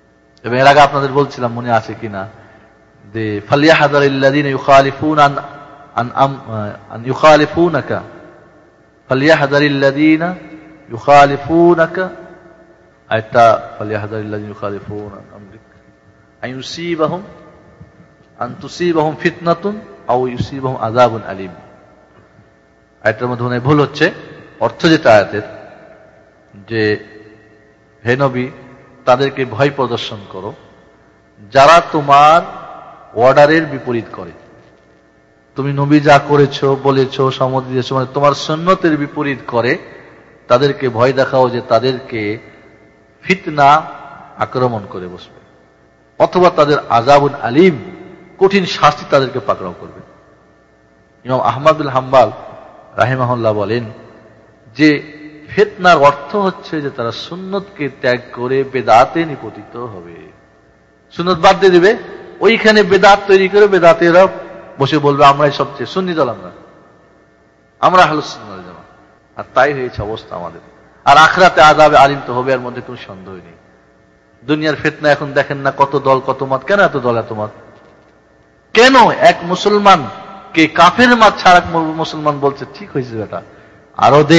এবং এর আগে আপনাদের বলছিলাম, মনে আছে কিনা, যে ফালিয়াহযারিল্লাযীনা ইউখালিফুনা আন আন আন ইউখালিফুনাকা ফালিয়াহযারিল্লাযীনা ইউখালিফুনাকা আয়াতটা ফালিয়াহযারিল্লাযীনা ইউখালিফুনা আন আমরিক আন ইউসিবাহুম আন তুসিবাহুম ফিতনাতুন আও ইউসিবাহুম আযাবুন আলীম। আয়াতের মধ্যে মনে ভুল হচ্ছে, অর্থ যেটা আয়াতের, যে হে নবী তাদেরকে ভয় প্রদর্শন করো যারা তোমার অর্ডারের বিপরীত করে। তুমি নবী যা করেছো বলেছো সম্মতি দিয়েছো, মানে তোমার সুন্নতের বিপরীত করে, তাদেরকে ভয় দেখাও যে তাদেরকে ফিতনা আক্রমণ করে বসবে, অথবা তাদের আযাবুন আলীম, কঠিন শাস্তি তাদেরকে পাকড়াও করবে। ইমাম আহমদ বিন হাম্বল রাহিমাহুল্লাহ বলেন যে ফিতনার অর্থ হচ্ছে যে তারা সুন্নতকে ত্যাগ করে বেদাতে নিপতিত হবে, সুন্নত বাদ দিয়ে দিবে, ওইখানে বেদাত তৈরি করে বেদাতেরা বসে বলবে আমরাই সবচেয়ে সুন্নি দল, আমরা আমরা আহলুস সুন্নাহ ওয়াল জামাত। আর তাই হয়েছে অবস্থা আমাদের। আর আখিরাতে আযাবে আলীম তো হবে, এর মধ্যে কোনো সন্দেহ নেই। দুনিয়ার ফিতনা এখন দেখেন না, কত দল কত মত, কেন এত দল এত মত? কেন এক মুসলমান কে কাফের মাত ছাড়া মুসলমান বলছে ঠিক হয়েছে বেটা, আরো দে,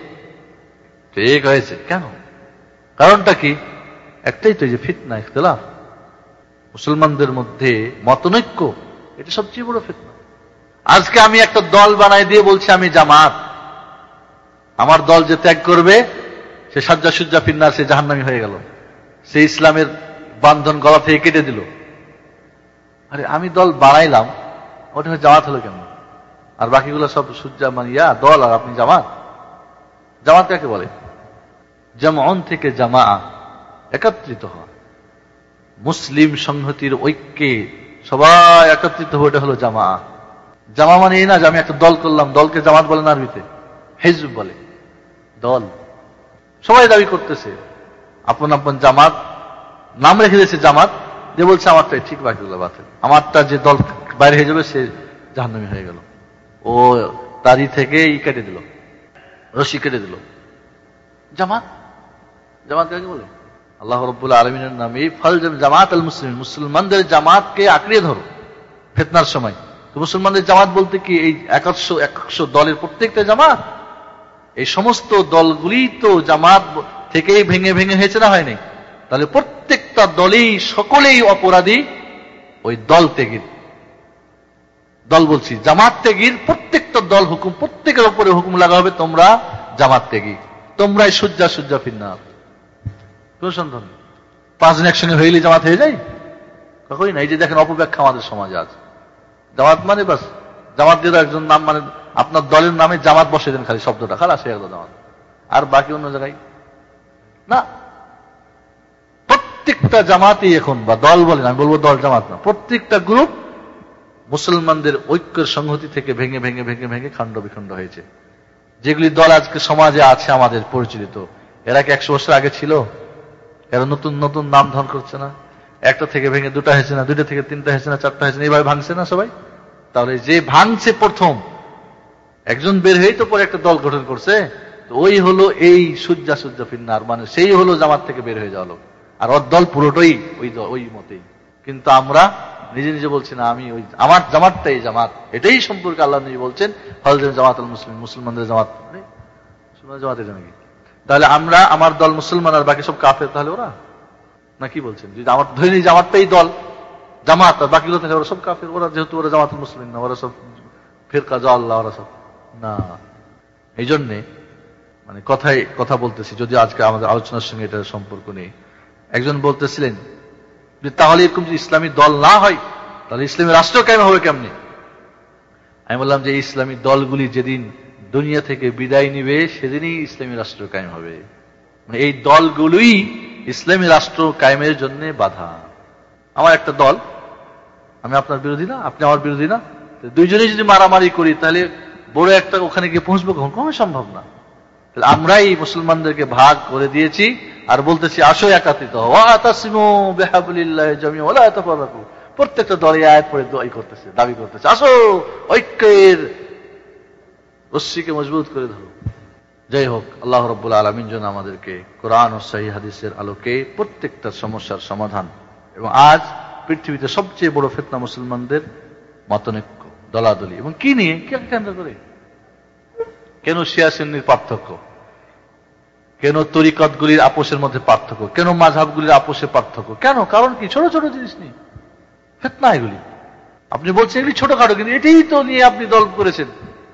ঠিক হয়েছে? কেন? কারণটা কি? একটাই তো, যে ফিতনা, ইখতিলাফ, মুসলমানদের মধ্যে মতনৈক্য, এটা সবচেয়ে বড় ফিতনা। আজকে আমি একটা দল বানাই দিয়ে বলছি আমি জামাত, আমার দল যে ত্যাগ করবে সে সাজ্জা সুজ্জা ফিন্নার, সে জাহান্নামী হয়ে গেল, সে ইসলামের বান্ধন গলা থেকে কেটে দিল। আরে আমি দল বানাইলাম, ওটা জামাত হলো কেন? আর বাকিগুলো সব সুজ্জা মানে ইয়া দল, আর আপনি জামাত। জামাত কাকে বলে? জামউন থেকে জামা, একত্রিত হওয়া, মুসলিম সংহতির ঐক্যে সবাই একত্রিত হয়ে, ওটা হলো জামা। জামা মানে এই না যে আমি একটা দল করলাম, দলকে জামাত বলে না, আরবিতে হিজব বলে, দল। সবাই দাবি করতেছে আপন আপন জামাত, নাম রেখে দিয়েছে জামাত, যে বলছে আমারটাই ঠিক, বাকিগুলো বাতিল। আমারটা যে দল বাইরে হয়ে যাবে সে জাহান্নামী হয়ে গেল, ও তারি থেকে ই কেটে দিল, রশি কেটে দিল। জামাত, জামাত কাকে বলে? আল্লাহ রাব্বুল আলামিনের নামে ফল জামাত আল মুসলিম, মুসলমানদের জামাতকে আঁকড়িয়ে ধরো ফিতনার সময়। তো মুসলমানদের জামাত বলতে কি এই একশো একশো দলের প্রত্যেকটা জামাত? এই সমস্ত দলগুলি তো জামাত থেকেই ভেঙে ভেঙে হয়েছে না, হয়নি? তাহলে প্রত্যেকটা দলেই সকলেই অপরাধী ওই দল ত্যাগীর। দল বলছি জামাত ত্যাগীর, প্রত্যেকটা দল হুকুম, প্রত্যেকের উপরে হুকুম লাগা হবে তোমরা জামাত ত্যাগী, তোমরাই সুজ্জা সুজ্জা ফিন্নার। কোন সন্দেহ নেই। পাঁচজন একসঙ্গে হইলে জামাত হয়ে যায়? কখনই না। এই যে দেখেন অপব্যাখ্যা আমাদের সমাজে আছে, জামাত মানে বাস জামাত দিয়ে একজন নাম, মানে আপনার দলের নামে জামাত বসে দেন, খালি শব্দটা খালাস হয়ে গেল জামাত, আর বাকি অন্য জায়গায় না। প্রত্যেকটা জামাতই এখন, বা দল বলেন, আমি বলবো দল জামাত না, প্রত্যেকটা গ্রুপ মুসলমানদের ঐক্যের সংহতি থেকে ভেঙে ভেঙে ভেঙে ভেঙে খণ্ড বিখণ্ড হয়েছে। যেগুলি দল আজকে সমাজে আছে আমাদের পরিচালিত, এরা কি একশো বছর আগে ছিল? এরা নতুন নতুন নাম ধারণ করছে না? একটা থেকে ভেঙে দুটা হয়েছে না, দুইটা থেকে তিনটা হয়েছে না, চারটা হয়েছে না, এইভাবে ভাঙছে না সবাই? তাহলে যে ভাঙছে প্রথম একজন বের হয়েই তো পরে একটা দল গঠন করছে, তো ওই হলো এই সুজ্জা সুজ্জা ফিন্নার, মানে সেই হলো জামাত থেকে বের হয়ে যাওয়া লোক, আর ওর দল পুরোটাই ওই ওই মতেই। কিন্তু আমরা নিজে নিজে বলছি না আমি ওই আমার জামাতটাই জামাত, এটাই সম্পর্কে আল্লাহ নিজে বলছেন ফল জামাত আল মুসলিম, মুসলমানদের জামাত, মুসলমানদের জামাত এটা নাকি? তাহলে আমরা আমার দল মুসলমান আর বাকি সব কাফের, তাহলে ওরা না কি বলছেন? যদি আমার ধরে নিই জামাতটাই দল জামাত, আর বাকিগুলো তাহলে ওরা সব কাফের, ওরা যেহেতু ওরা জামাত মুসলিম না, ওরা সব ফিরকা জাল্লাহ, ওরা সব না। এই জন্যে মানে কথাই কথা বলতেছি, যদি আজকে আমাদের আলোচনার সঙ্গে এটার সম্পর্ক নেই। একজন বলতেছিলেন যে তাহলে এরকম যদি ইসলামী দল না হয় তাহলে ইসলামী রাষ্ট্র কায়েম হবে কেমনি? আমি বললাম যে ইসলামী দলগুলি যেদিন দুনিয়া থেকে বিদায় নিবে সেদিনই ইসলামী রাষ্ট্র কায়েম হবে। মানে এই দলগুলোই ইসলামী রাষ্ট্র কায়েমের জন্য বাধা। আমার একটা দল, আমি আপনার বিরোধী না, আপনি আমার বিরোধী না, দুইজনেই যদি মারামারি করি তাহলে বড় একটা ওখানে গিয়ে পৌঁছবো কখন? কোনো সম্ভব না। তাহলে আমরাই মুসলমানদেরকে ভাগ করে দিয়েছি আর বলতেছি আসো একত্রিত হও, ওয়াতাসিমু বিহাবলিল্লাহি জামিআ ওয়া লা তাফাররাকু। প্রত্যেকটা দলে আয়াত পড়ে দোয়াই করতেছে, দাবি করতেছে আসো ঐক্যের রশ্মিকে মজবুত করে ধরো। যাই হোক, আল্লাহ রাব্বুল আলামিন যেন আমাদেরকে কোরআন ও সহিহ হাদিসের আলোকে প্রত্যেকটা সমস্যার সমাধান এবং আজ পৃথিবীতে সবচেয়ে বড় ফিতনা মুসলমানদের মতনৈক্য, দলাদলি। এবং কি নিয়ে, কে কেন্দ্র করে? কেন শিয়া সুন্নির পার্থক্য, কেন তরিকতগুলির আপোষের মধ্যে পার্থক্য, কেন মাযহাবগুলির আপোষের পার্থক্য, কেন? কারণ কি? ছোট ছোট জিনিস নিয়ে ফিতনা এগুলি। আপনি বলছেন এগুলি ছোটখাটো, কিন্তু এটাই তো নিয়ে আপনি দল করেছেন,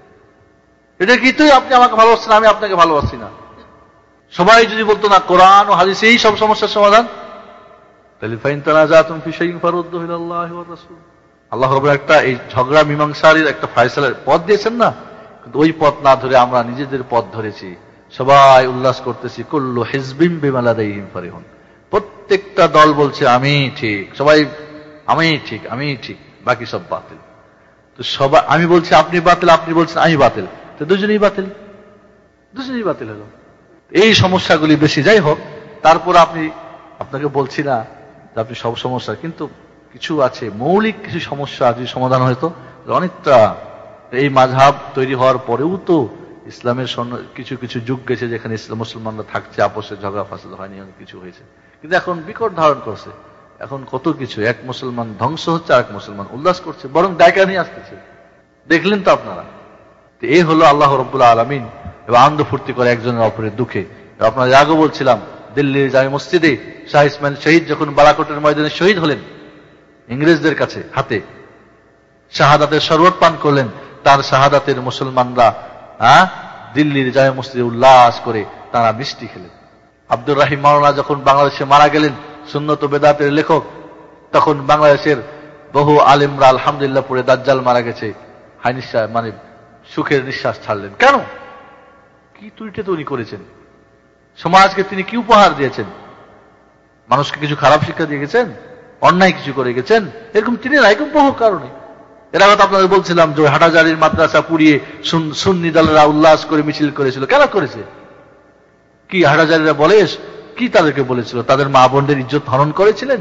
এটা কি তুই আপনি আমাকে ভালোবাসছেন, আমি আপনাকে ভালোবাসি না। সবাই যদি বলতো না কোরআন ও হাদিস এই সব সমস্যার সমাধান, তাহলে ফাইন তানাজাতুম ফি শাইইন ফারুদ্দুহু ইলাল্লাহি ওয়া রাসূল। আল্লাহ রাব্বুল একটা এই ঝগড়া মীমাংসার একটা ফয়সালার পথ দিয়েছেন না, কিন্তু ওই পথ না ধরে আমরা নিজেদের পথ ধরেছি। সবাই উল্লাস করতেছি, কুল্লু হিজবিন বিমা লাদাইহিম ফারিহুন। প্রত্যেকটা দল বলছে আমি ঠিক, সবাই আমি ঠিক, আমি ঠিক, বাকি সব বাতিল। তো সবাই আমি বলছি আপনি বাতিল, আপনি বলছেন আমি বাতিল, তো দুজনেই বাতিল, দুজনেই বাতিল হলো। এই সমস্যাগুলি বেশি। যাই হোক, তারপর আপনি আপনাকে বলছি না যে আপনি সব সমস্যা, কিন্তু কিছু আছে মৌলিক কিছু সমস্যা যদি সমাধান হয়তো অনেকটা। এই মাযহাব তৈরি হওয়ার পরেও তো ইসলামের কিছু কিছু যুগ গেছে যেখানে ইসলাম মুসলমানরা থাকছে, আপসে ঝগড়া ফাসাদ হয়নি, অনেক কিছু হয়েছে। কিন্তু এখন বিকট ধারণ করছে, এখন কত কিছু, এক মুসলমান ধ্বংস হচ্ছে আর এক মুসলমান উল্লাস করছে, বরং দায়কা নিয়ে আসতেছে। দেখলেন তো আপনারা, এই হলো আল্লাহ রাব্বুল আলামিন এবং আনন্দ ফুর্তি করে একজনের অপরের দুঃখে। আপনাদের আগে বলছিলাম, দিল্লির জামে মসজিদে শাহ ইসমাইল শহীদ যখন বালাকোটের ময়দানে শহীদ হলেন, ইংরেজদের কাছে হাতে শাহাদাতের শরবত পান করলেন, তার শাহাদাতের মুসলমানরা হ্যাঁ দিল্লির জামে মসজিদে উল্লাস করে তারা মিষ্টি খেলেন। আব্দুর রাহিম মাওলানা যখন বাংলাদেশে মারা গেলেন, সুন্নত ও বেদাতের লেখক, তখন বাংলাদেশের বহু আলেমরা আলহামদুলিল্লাহ পড়ে দাজ্জাল মারা গেছে হাই নিঃশ্বাস, মানে সুখের নিঃশ্বাস ছাড়লেন। কেন? কি ত্রুটিটা তো উনি করেছেন, সমাজকে তিনি কি উপহার দিয়েছেন? মানুষকে কিছু খারাপ শিক্ষা দিয়ে গেছেন, অন্যায় কিছু করে গেছেন, এরকম তিনি না, এরকম বহু কারণে। এর আগে আপনাদের বলছিলাম যে হাটাজারির মাদ্রাসা পুড়িয়ে সুন্নি দলেরা উল্লাস করে মিছিল করেছিল। কেন করেছে? কি হাটাজারিরা বলে কি তাদেরকে বলেছিল? তাদের মা বোনদের ইজ্জত হরণ করেছিলেন,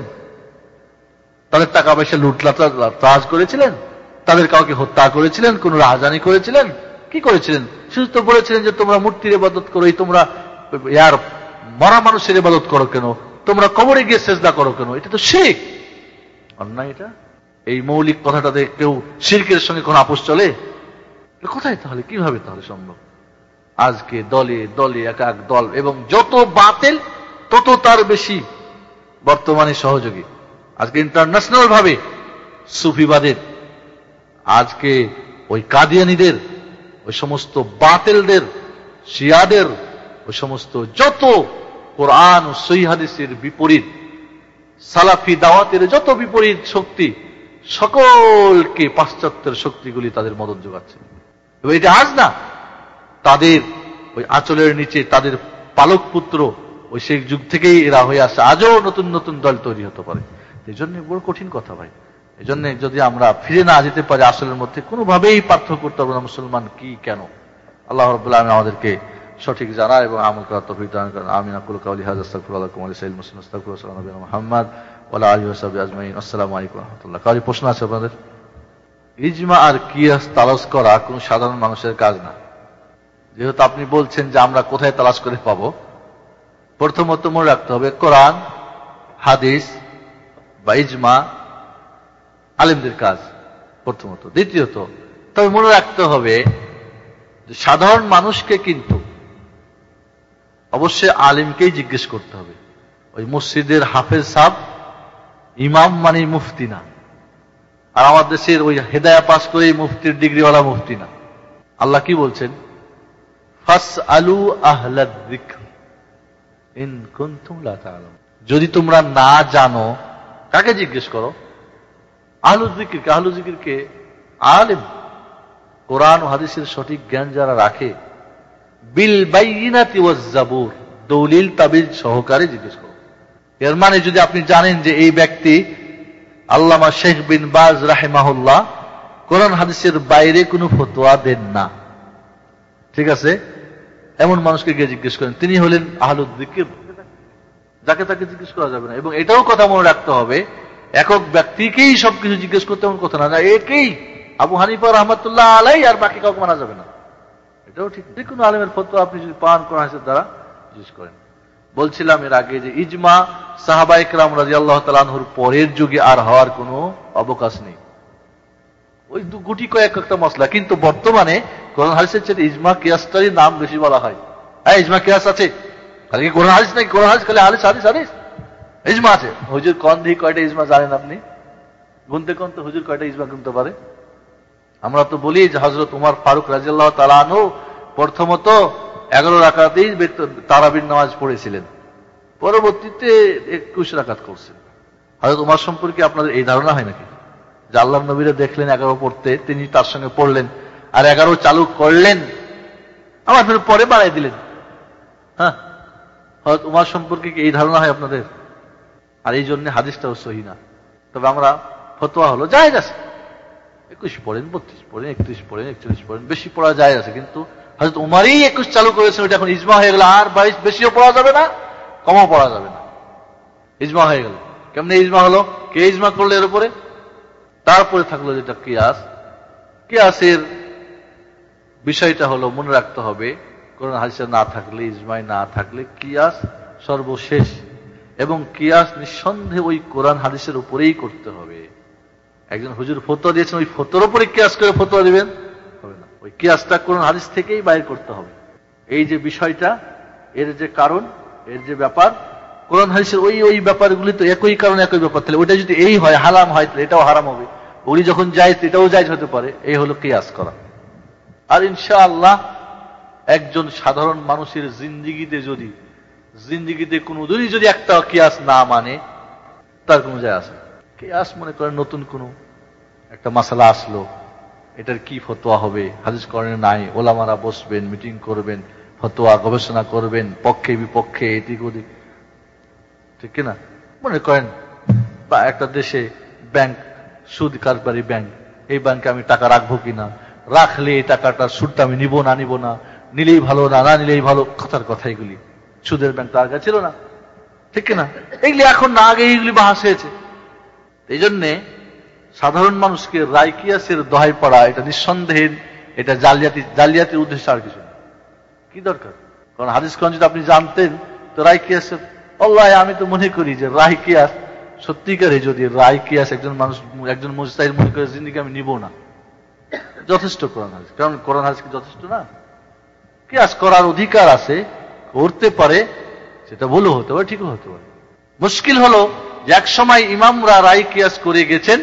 তাদের টাকা পয়সা লুটলাজ করেছিলেন, তাদের কাউকে হত্যা করেছিলেন, কোন রাজধানী করেছিলেন, কি করেছিলেন? শুধু তো বলেছিলেন যে তোমরা মূর্তির ইবাদত করো, তোমরা ইয়ার মরা মানুষের ইবাদত করো কেন, তোমরা কবরে গিয়ে সেজদা করো কেন? এটা তো শিরক, অন্যায়। এটা এই মৌলিক কথাটাতে কেউ শিরকের সঙ্গে কোন আপোষ চলে? কোথায় তাহলে, কিভাবে তাহলে সম্ভব? আজকে দলে দলে এক এক দল, এবং যত বাতিল তত তার বেশি বর্তমানে সহযোগী। আজকে ইন্টারন্যাশনাল ভাবে সুফিবাদের, আজকে ওই কাদিয়ানীদের, ওই সমস্ত বাতিলদের, শিয়াদের, ওই সমস্ত যত কোরআন ও সহিহ হাদিসের বিপরীত, সালাফি দাওয়াতের যত বিপরীত শক্তি, সকলকে পাশ্চাত্যের শক্তিগুলি তাদের মদত যোগাচ্ছে। এবং এটা আজ না, তাদের ওই আঁচলের নিচে তাদের পালক পুত্র, ওই সেই যুগ থেকেই এরা হয়ে আসে, আজও নতুন নতুন দল তৈরি হতে পারে। এই জন্য বড় কঠিন কথা ভাই। এই জন্য যদি আমরা ফিরে না যেতে পারি আসলের মধ্যে, কোনোভাবেই পার্থক্য করতে পারবো না মুসলমান কি কেন। আল্লাহ রাব্বুল আলামিন আমাদেরকে সঠিক জানা এবং আমল করার তৌফিক দান করেন। আমিন। আকুলু কাওলি হাযা আস্তাগফিরুল্লাহ লাকুম ওয়া লিসাইরিল মুসলিমিন আস্তাগফিরুল্লাহ সাল্লাল্লাহু আলাইহি ওয়া সাল্লাম মুহাম্মদ ওয়া আলা আলিহি ওয়া সাহবিহি আজমাইন। আসসালামু আলাইকুম ওয়া রাহমাতুল্লাহ। কারি প্রশ্ন আছে আপনাদের? ইজমা আর কিয়াস তালাশ করা কোন সাধারণ মানুষের কাজ না। যেহেতু আপনি বলছেন যে আমরা কোথায় তালাশ করে পাবো, প্রথমত মনে রাখতে হবে কোরআন হাদিস বা ইজমা আলেমদের কাজ প্রথমত। দ্বিতীয়ত তবে মনে রাখতে হবে যে সাধারণ মানুষকে কিন্তু অবশ্যই আলেমকেই জিজ্ঞেস করতে হবে। ওই মসজিদের হাফেজ সাহেব ইমাম মানে মুফতি না, আর আমার দেশের ওই হেদায়া পাস করে মুফতির ডিগ্রিওয়ালা মুফতি না। আল্লাহ কি বলছেন? ফাসআলু আহলাদ যিকর ইন কুনতুম লা তা'লামুন। যদি তোমরা না জানো, কাকে জিজ্ঞেস করো? আহলুল যিকরকে। আহলুল যিকরকে আলেম, কোরআন ও হাদিসের সঠিক জ্ঞান যারা রাখে, বিল বাইয়িনাতি ওয়াজ জাবুর, দলিল তাবিজ সহকারে জিজ্ঞেস করো। এর মানে যদি আপনি জানেন যে এই ব্যক্তি আল্লামা শেখ বিন বাজ রাহিমাহুল্লাহ কোরআন হাদিসের বাইরে কোনো ফতোয়া দেন না, ঠিক আছে, এমন মানুষকে গিয়ে জিজ্ঞেস করেন, তিনি হলেন আহলুল যিকর, যাকে তাকে জিজ্ঞেস করা যাবে না। এবং এটাও কথা মনে রাখতে হবে, একক ব্যক্তিকেই সবকিছু জিজ্ঞেস করতে এমন কথা না, একেই আবু হানিফা রাহমাতুল্লাহ আলাইহি আর বাকি কাউকে মানা যাবে না, এটাও ঠিক। যে কোনো আলেমের ফতোয়া আপনি যদি পান কোরআন হাদিসের দ্বারা জিজ্ঞেস করেন। বলছিলাম এর আগে যে ইজমা সাহাবায়ে কেরাম রাদিয়াল্লাহু তাআলা আনহুর পরের যুগে আর হওয়ার কোনো অবকাশ নেই। ওই দু গুটি কয়েক একটা মশলা, কিন্তু বর্তমানে কোরআন হাদিসের চেয়ে ইজমা কিয়াসটারই নাম বেশি বলা হয়। হ্যাঁ, ইজমা কিয়াস আছে, খালি কোরআন হাদিস নাকি? কোরআন হাদিস খালি হাদিস হাদিস হাদিস ইজমা আছে। হুজুর কোন দিকে কয়টা ইজমা জানেন আপনি? গুনতে গুনতে হুজুর কয়টা ইজমা গুনতে পারে? আমরা তো বলি যে হযরত উমর ফারুক রাদিয়াল্লাহু তাআলা আনহু প্রথমত এগারো রাকাতেই তারাবির নামাজ পড়েছিলেন, পরবর্তীতে একুশ রাকাত করছেন। হযরত উমর সম্পর্কে আপনাদের এই ধারণা হয় নাকি যে আল্লাহর নবীরা দেখলেন এগারো পড়তে, তিনি তার সঙ্গে পড়লেন আর এগারো চালু করলেন, আবার ফের পরে বাড়াই দিলেন? হ্যাঁ, হযরত উমর সম্পর্কে কি এই ধারণা হয় আপনাদের? আর এই জন্য হাদিসটাও সহিহ না। তবে আমরা ফতোয়া হলো জায়েজ আছে, একুশ পড়েন, বত্রিশ পড়েন, একত্রিশ পড়েন, একচল্লিশ পড়েন, বেশি পড়া যায় আছে। কিন্তু হযরত উমরই একুশ চালু করেছেন, ওইটা এখন ইজমা হয়ে গেল। আর বাইশ বেশিও পড়া যাবে না, কমও পড়া যাবে না, ইজমা হয়ে গেল। কেমনে ইজমা হলো? কে ইজমা করলো এর উপরে? তারপরে থাকলো যেটা কিয়াস। কিয়াসের বিষয়টা হলো মনে রাখতে হবে, কোরআন হাদিসে না থাকলে, ইজমায় না থাকলে কিয়াস সর্বশেষ, এবং কিয়াস নিঃসন্দেহে ওই কোরআন হাদিসের উপরেই করতে হবে। একজন হুজুর ফতোয়া দিয়েছেন, ওই ফতোয়ার উপরে কিয়াস করে ফতোয়া দিবেন হবে না, ওই কিয়াসটা কোরআন হাদিস থেকেই বাইর করতে হবে। এই যে বিষয়টা, এর যে কারণ, এর যে ব্যাপার, কোরআন হাদিসের ওই ওই ব্যাপারগুলি তো একই কারণ, একই ব্যাপার। তাহলে ওইটা যদি এই হয় হারাম হয়, তাহলে এটাও হারাম হবে। ওই যখন জায়েজ, এটাও জায়েজ হতে পারে। এই হলো কিয়াস করা। আর ইনশাআল্লাহ একজন সাধারণ মানুষের জিন্দিগিতে যদি জিন্দিগিতে কোনদিনই যদি একটা কিয়াস না মানে, তার কোনো যায় আসে। কিয়াস মনে করেন নতুন কোনো একটা মাসালা আসলো, এটার কি ফতোয়া হবে, হাদিস কোরআনে নাই, ওলামারা বসবেন, মিটিং করবেন, ফতোয়া গবেষণা করবেন, পক্ষে বিপক্ষে, এদিক ওদিক, ঠিক কিনা? মনে করেন বা একটা দেশে ব্যাংক, সুদ কারবারি ব্যাংক, এই ব্যাংকে আমি টাকা রাখবো কিনা, রাখলে এই টাকাটার সুদটা আমি নিব না নিব না, নিলেই ভালো না না নিলেই ভালো, কথার কথা এগুলি। সুদের ব্যাংক তো আগে ছিল না, ঠিক কিনা? এগুলি এখন না, আগে এইগুলি বাহাস হয়েছে। এই জন্যে সাধারণ মানুষকে রায় কিয়াসের দোহাই পড়া, এটা নিঃসন্দেহে এটা জালিয়াতি, জালিয়াতির উদ্দেশ্যে আর কিছু না। কি দরকার? কারণ হাদিস কোরআন যদি আপনি জানতেন, তো রায় কিয়াসের আল্লাহ, আমি তো মনে করি যে রায় কিয়াস সত্যিকারে, যদি রায় কিয়াস একজন মানুষ, একজন মুজতাহিদ মনে করে জিন্দিগি আমি নিব না, যথেষ্ট কোরআন হাদিস। কারণ কোরআন হাদিস কি যথেষ্ট না? কিয়াস করার অধিকার আছে, করতে পারে, সেটা ভুলও হতে পারে, ঠিকও হতে পারে। মুশকিল হলো যে এক সময় ইমামরা রায় কিয়াস করে গেছেন,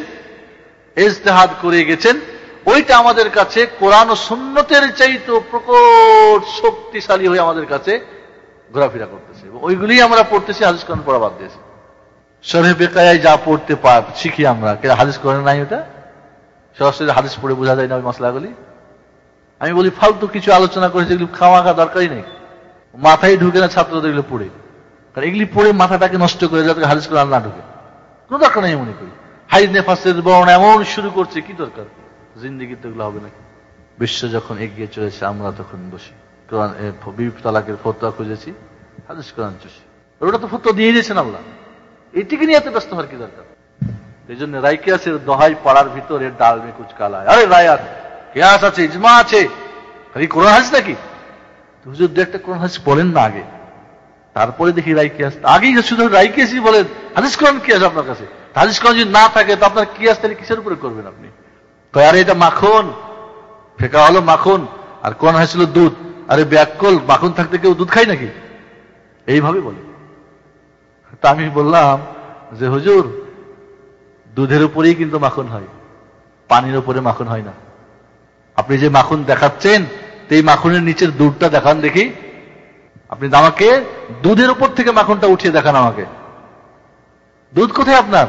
ইজতিহাদ করে গেছেন, ওইটা আমাদের কাছে কোরআন ও সুন্নতের চাইতে প্রকট শক্তিশালী হয়ে আমাদের কাছে ঘোরাফেরা করতেছে, এবং ওইগুলি আমরা পড়তেছি, হাদিস কোরআন পড়া বাদ দিয়েছি। শরহে বেকায়ায় যা পড়তে পার শিখি আমরা, কে হাদিস কোরআনে নাই, ওটা সরাসরি হাদিস পড়ে বোঝা যায় না ওই মশলাগুলি। আমি বলি ফালতু কিছু আলোচনা করেছে, এগুলি খাওয়া খা দরকারই নেই, মাথায় ঢুকে না ছাত্রদের এগুলো পড়ে। কারণ এগুলি পড়ে মাথাটাকে নষ্ট করে, যাতে হাদিস কোরআন না ঢুকে, কোনো দরকার নেই মনে করি। হাইজ নেফাসের বর্ণনা এমন শুরু করছে, কি দরকার? জিন্দিগিতে এগুলো হবে নাকি? বিশ্ব যখন এগিয়ে চলেছে, আমরা তখন বসি কোরআন বিবি তালাকের ফতোয়া খুঁজেছি, হাদিস কোরআন চুষি, ওটা তো ফতোয়া দিয়ে দিয়েছেন আল্লাহ, এটিকে নিয়ে এত ব্যস্ত হওয়ার কি দরকার? এই জন্য রায় কিয়াসের দোহাই পড়ার ভিতরে ডাল মে কুচ কালা। আরে রায়াত কিয়াস আছে, ইজমা আছে, খালি কোরআন হাদিস নাকি? হুজুর দু একটা কোরআন হাদিস বলেন না আগে, তারপরে দেখি রায় কিয়াস। আগেই শুধু রায় কিয়াসই বলেন, হাদিস কোরআন কিয়াস আপনার কাছে। হাদিস কোরআন যদি না থাকে, তো আপনার কিয়াস তাহলে কিসের উপরে করবেন আপনি? তো আরে এটা মাখন, ফেকা হলো মাখন, আর কোরআন হাদিস হলো দুধ। আরে ব্যাকল, মাখন থাকতে কেউ দুধ খায় নাকি? এইভাবে বলে। তা আমি বললাম যে হুজুর, দুধের উপরেই কিন্তু মাখন হয়, পানির উপরে মাখন হয় না। আপনি যে মাখন দেখাচ্ছেন, এই মাখনের নিচের দুধটা দেখান দেখি। আপনি আমাকে দুধের উপর থেকে মাখনটা উঠিয়ে দেখান আমাকে। দুধ কোথায় আপনার?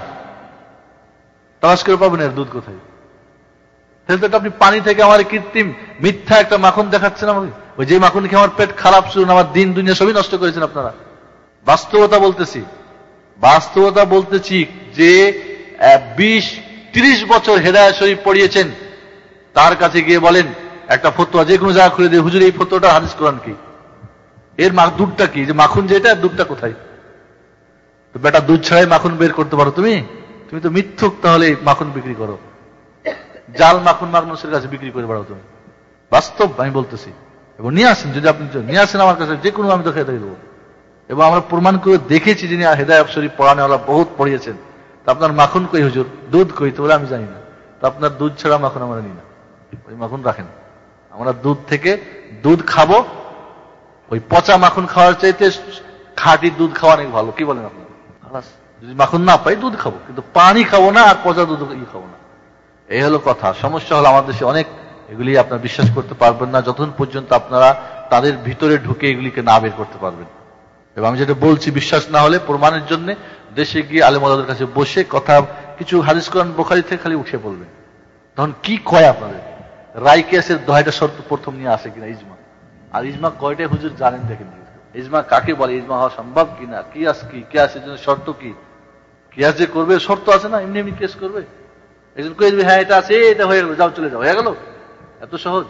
তালাশ করে পাবেন এর দুধ কোথায়? তাহলে তো আপনি পানি থেকে আমার কৃত্রিম মিথ্যা একটা মাখন দেখাচ্ছেন আমাকে। ওই যে মাখন খেয়ে আমার পেট খারাপ শুরু, আমার দিন দুনিয়া সবই নষ্ট করেছেন আপনারা। বাস্তবতা বলতেছি, বাস্তবতা বলতেছি যে বিশ ত্রিশ বছর হেদায়েত শরীফ পড়িয়েছেন, তার কাছে গিয়ে বলেন একটা ফতোয়া যে কোনো জায়গা খুলে দিয়ে, হুজুর এই ফতোয়াটা হাদিস কোরআন কি? এর দুধটা কি? যে মাখন যেটা, দুধটা কোথায়? তো বেটা দুধ ছাড়াই মাখন বের করতে পারো তুমি? তুমি তো মিথ্যুক, তাহলে মাখন বিক্রি করো, জাল মাখন মানুষের কাছে বিক্রি করে বেড়াও তুমি। বাস্তব আমি বলতেছি, এবং নিয়ে আসেন, যদি আপনি নিয়ে আসেন আমার কাছে, যে কোনো আমি তো খেয়ে দেবো। এবং আমরা প্রমাণ করে দেখেছি, যিনি হেদায়েত শরীফ পড়ানোওয়ালা বহুত পড়িয়েছেন। তা আপনার মাখন কই হুজুর? দুধ কই? তো বলে আমি জানি না। তো আপনার দুধ ছাড়া মাখন আমরা নিই না, ওই মাখন রাখেন। আমরা দুধ থেকে দুধ খাবো, ওই পচা মাখন খাওয়ার চাইতে খাঁটি দুধ খাওয়া অনেক ভালো। কি বলেন আপনি? যদি মাখন না পাই দুধ খাবো, কিন্তু পানি খাবো না, আর পচা দুধ ই খাবো না। এই হলো কথা। সমস্যা হলো আমাদের দেশে অনেক এগুলি আপনারা বিশ্বাস করতে পারবেন না যতক্ষণ পর্যন্ত আপনারা তাদের ভিতরে ঢুকে এগুলিকে না বের করতে পারবেন। এবং আমি যেটা বলছি, বিশ্বাস না হলে প্রমাণের জন্য দেশে গিয়ে আলেম ওলামাদের কাছে বসে কথা কিছু হাদিস কোরআন বুখারী থেকে খালি উঠে বলবেন। তখন কি কয় আপনাদের রায় কিয়াসের দহাইটা শর্ত প্রথম নিয়ে আসে কিনা, ইজমা। আর ইজমা কয়টাই হুজুর জানেন? দেখেন ইজমা কাকে বলে, ইজমা হওয়া সম্ভব কিনা, কিয়াস কি, কিয়াসের জন্য শর্ত কি, কিয়াস যে করবে শর্ত আছে না, এমনি এমনি কেস করবে। একজন কয়ে দেবে হ্যাঁ এটা আছে, এটা হয়ে গেল, যাও চলে যাও, হয়ে গেল, এত সহজ।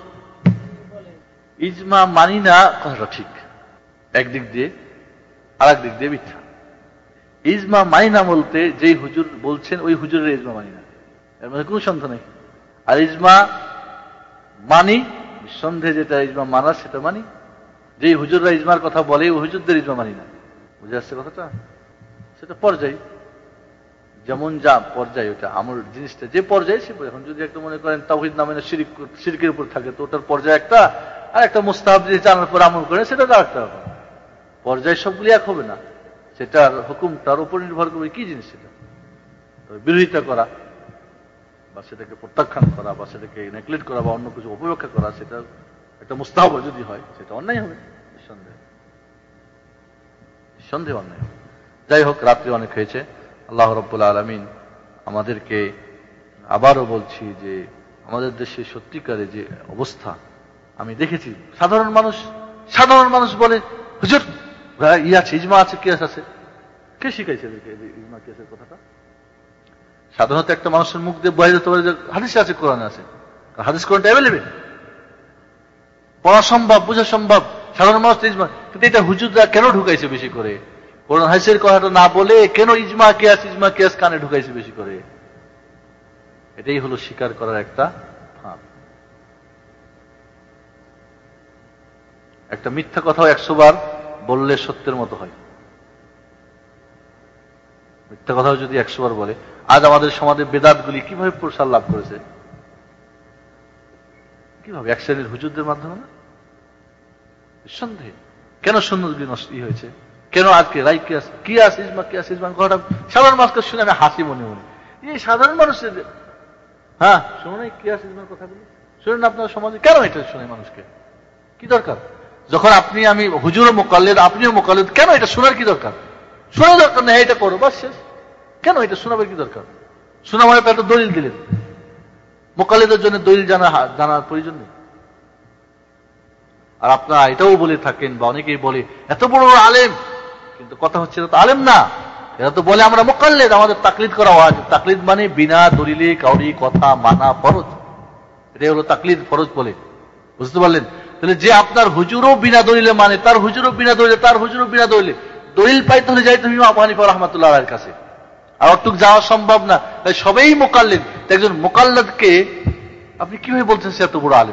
ইজমা মানি না কথাটা ঠিক একদিক দিয়ে, আর এক দিক দিয়ে মিথ্যা। ইজমা মানি না বলতে যেই হুজুর বলছেন ওই হুজুরের ইজমা মানি না, এর মধ্যে কোনো সন্দেহ নেই। আর ইজমা মানি সন্দেহে, যেটা ইজমা মানা সেটা মানি। যেই হুজুররা ইজমার কথা বলে ওই হুজুরদের ইজমা মানি না। বুঝে আসছে কথাটা? সেটা পর্যায়, যেমন যা পর্যায়, ওটা আমার জিনিসটা যে পর্যায়ে সে। এখন যদি একটা মনে করেন তাওহীদ নামে না শিরক, শিরকের উপর থাকে, তো ওটার পর্যায়ে একটা, আর একটা মুস্তাহাব যে জানার পর আমল করে সেটা আর একটা পর্যায়। সবগুলি এক হবে না, সেটার হুকুম তার উপর নির্ভর করবে কি জিনিস সেটা। বিরোধিতা করা বা সেটাকে প্রত্যাখ্যান করা বা সেটাকে নেগলেক্ট করা বা অন্য কিছু উপেক্ষা করা, সেটা একটা মুস্তাহাব যদি হয় সেটা অন্যায় হবে, নিঃসন্দেহে নিঃসন্দেহে অন্যায় হবে। যাই হোক, রাত্রি অনেক হয়েছে। আল্লাহ রাব্বুল আলামিন আমাদেরকে, আবারও বলছি যে আমাদের দেশে সত্যিকারে যে অবস্থা আমি দেখেছি, সাধারণ মানুষ সাধারণ মানুষ বলে হুজুর ই আছে, ইজমা আছে, কিয়াস আছে। কে শিখাইছে ইজমা কিয়াসের কথাটা? সাধারণত একটা মানুষের মুখ দিয়ে বোঝা যেতে পারে যে হাদিস আছে, কোরআনে আছে। হাদিস কোরআনটা অ্যাভেলেবেল, পড়া সম্ভব, বোঝা সম্ভব, সাধারণ মানুষ ইজমা। কিন্তু এটা হুজুররা কেন ঢুকাইছে বেশি করে? কোরআন হাদিসের কথাটা না বলে কেন ইজমা কিয়াস ইজমা কিয়াস কানে ঢুকাইছে বেশি করে? এটাই হলো স্বীকার করার একটা ফাঁদ। একটা মিথ্যা কথাও একশো বার বললে সত্যের মতো হয়। মিথ্যা কথাও যদি একশো বার বলে, আজ আমাদের সমাজে বেদাতগুলি কিভাবে প্রসার লাভ করেছে? কিভাবে? এক শ্রেণীর হুজুরদের মাধ্যমে না? নিঃসন্দেহে। কেন সুন্নতগুলি নষ্ট হয়েছে? কেন আজকে রাই কিয়াস কিয়াস ইজমা কিয়াস ইজমা কথাটা সাধারণ মানুষকে শুনে আমি হাসি মনে মনে। এই সাধারণ মানুষের, হ্যাঁ শুনে কিয়াস ইজমার কথাগুলি শুনেন আপনার সমাজে, কেন এটা শুনে মানুষকে? কি দরকার? যখন আপনি আমি হুজুরও মুকাল্লিদ, আপনিও মুকাল্লিদ, কেন এটা শোনার কি দরকার? শোনা দরকার নেই, এটা করো বাস শেষ। কেন এটা শোনাবার কি দরকার? শোনা মানে একটা দলিল দিলেন, মুকাল্লিদের জন্য দলিল জানা জানার প্রয়োজন নেই। আর আপনারা এটাও বলে থাকেন, বা অনেকেই বলে এত বড় আলেম, কিন্তু কথা হচ্ছে এটা তো আলেম না। এরা তো বলে আমরা মুকাল্লিদ, আমাদের তাকলিদ করা হয়। তাকলিদ মানে বিনা দলিলে কাউরি কথা মানা ফরজ। এটাই হলো তাকলিদ, ফরজ বলে। বুঝতে পারলেন? তাহলে যে আপনার হুজুরও বিনা দলিলে মানে, তার হুজুরও বিনা দলিলে, তার হুজুরও বিনা দলিলে, দলিল পাইতে হলে যাইতে হবে ইমাম আবু হানিফা রাহমাতুল্লাহ আলাইহির কাছে। আর অতটুক যাওয়া সম্ভব না, তাই সবাই মুকাল্লিদ। একজন মুকাল্লিদকে আপনি কিভাবে বলছেন সে এত বড় আলেম?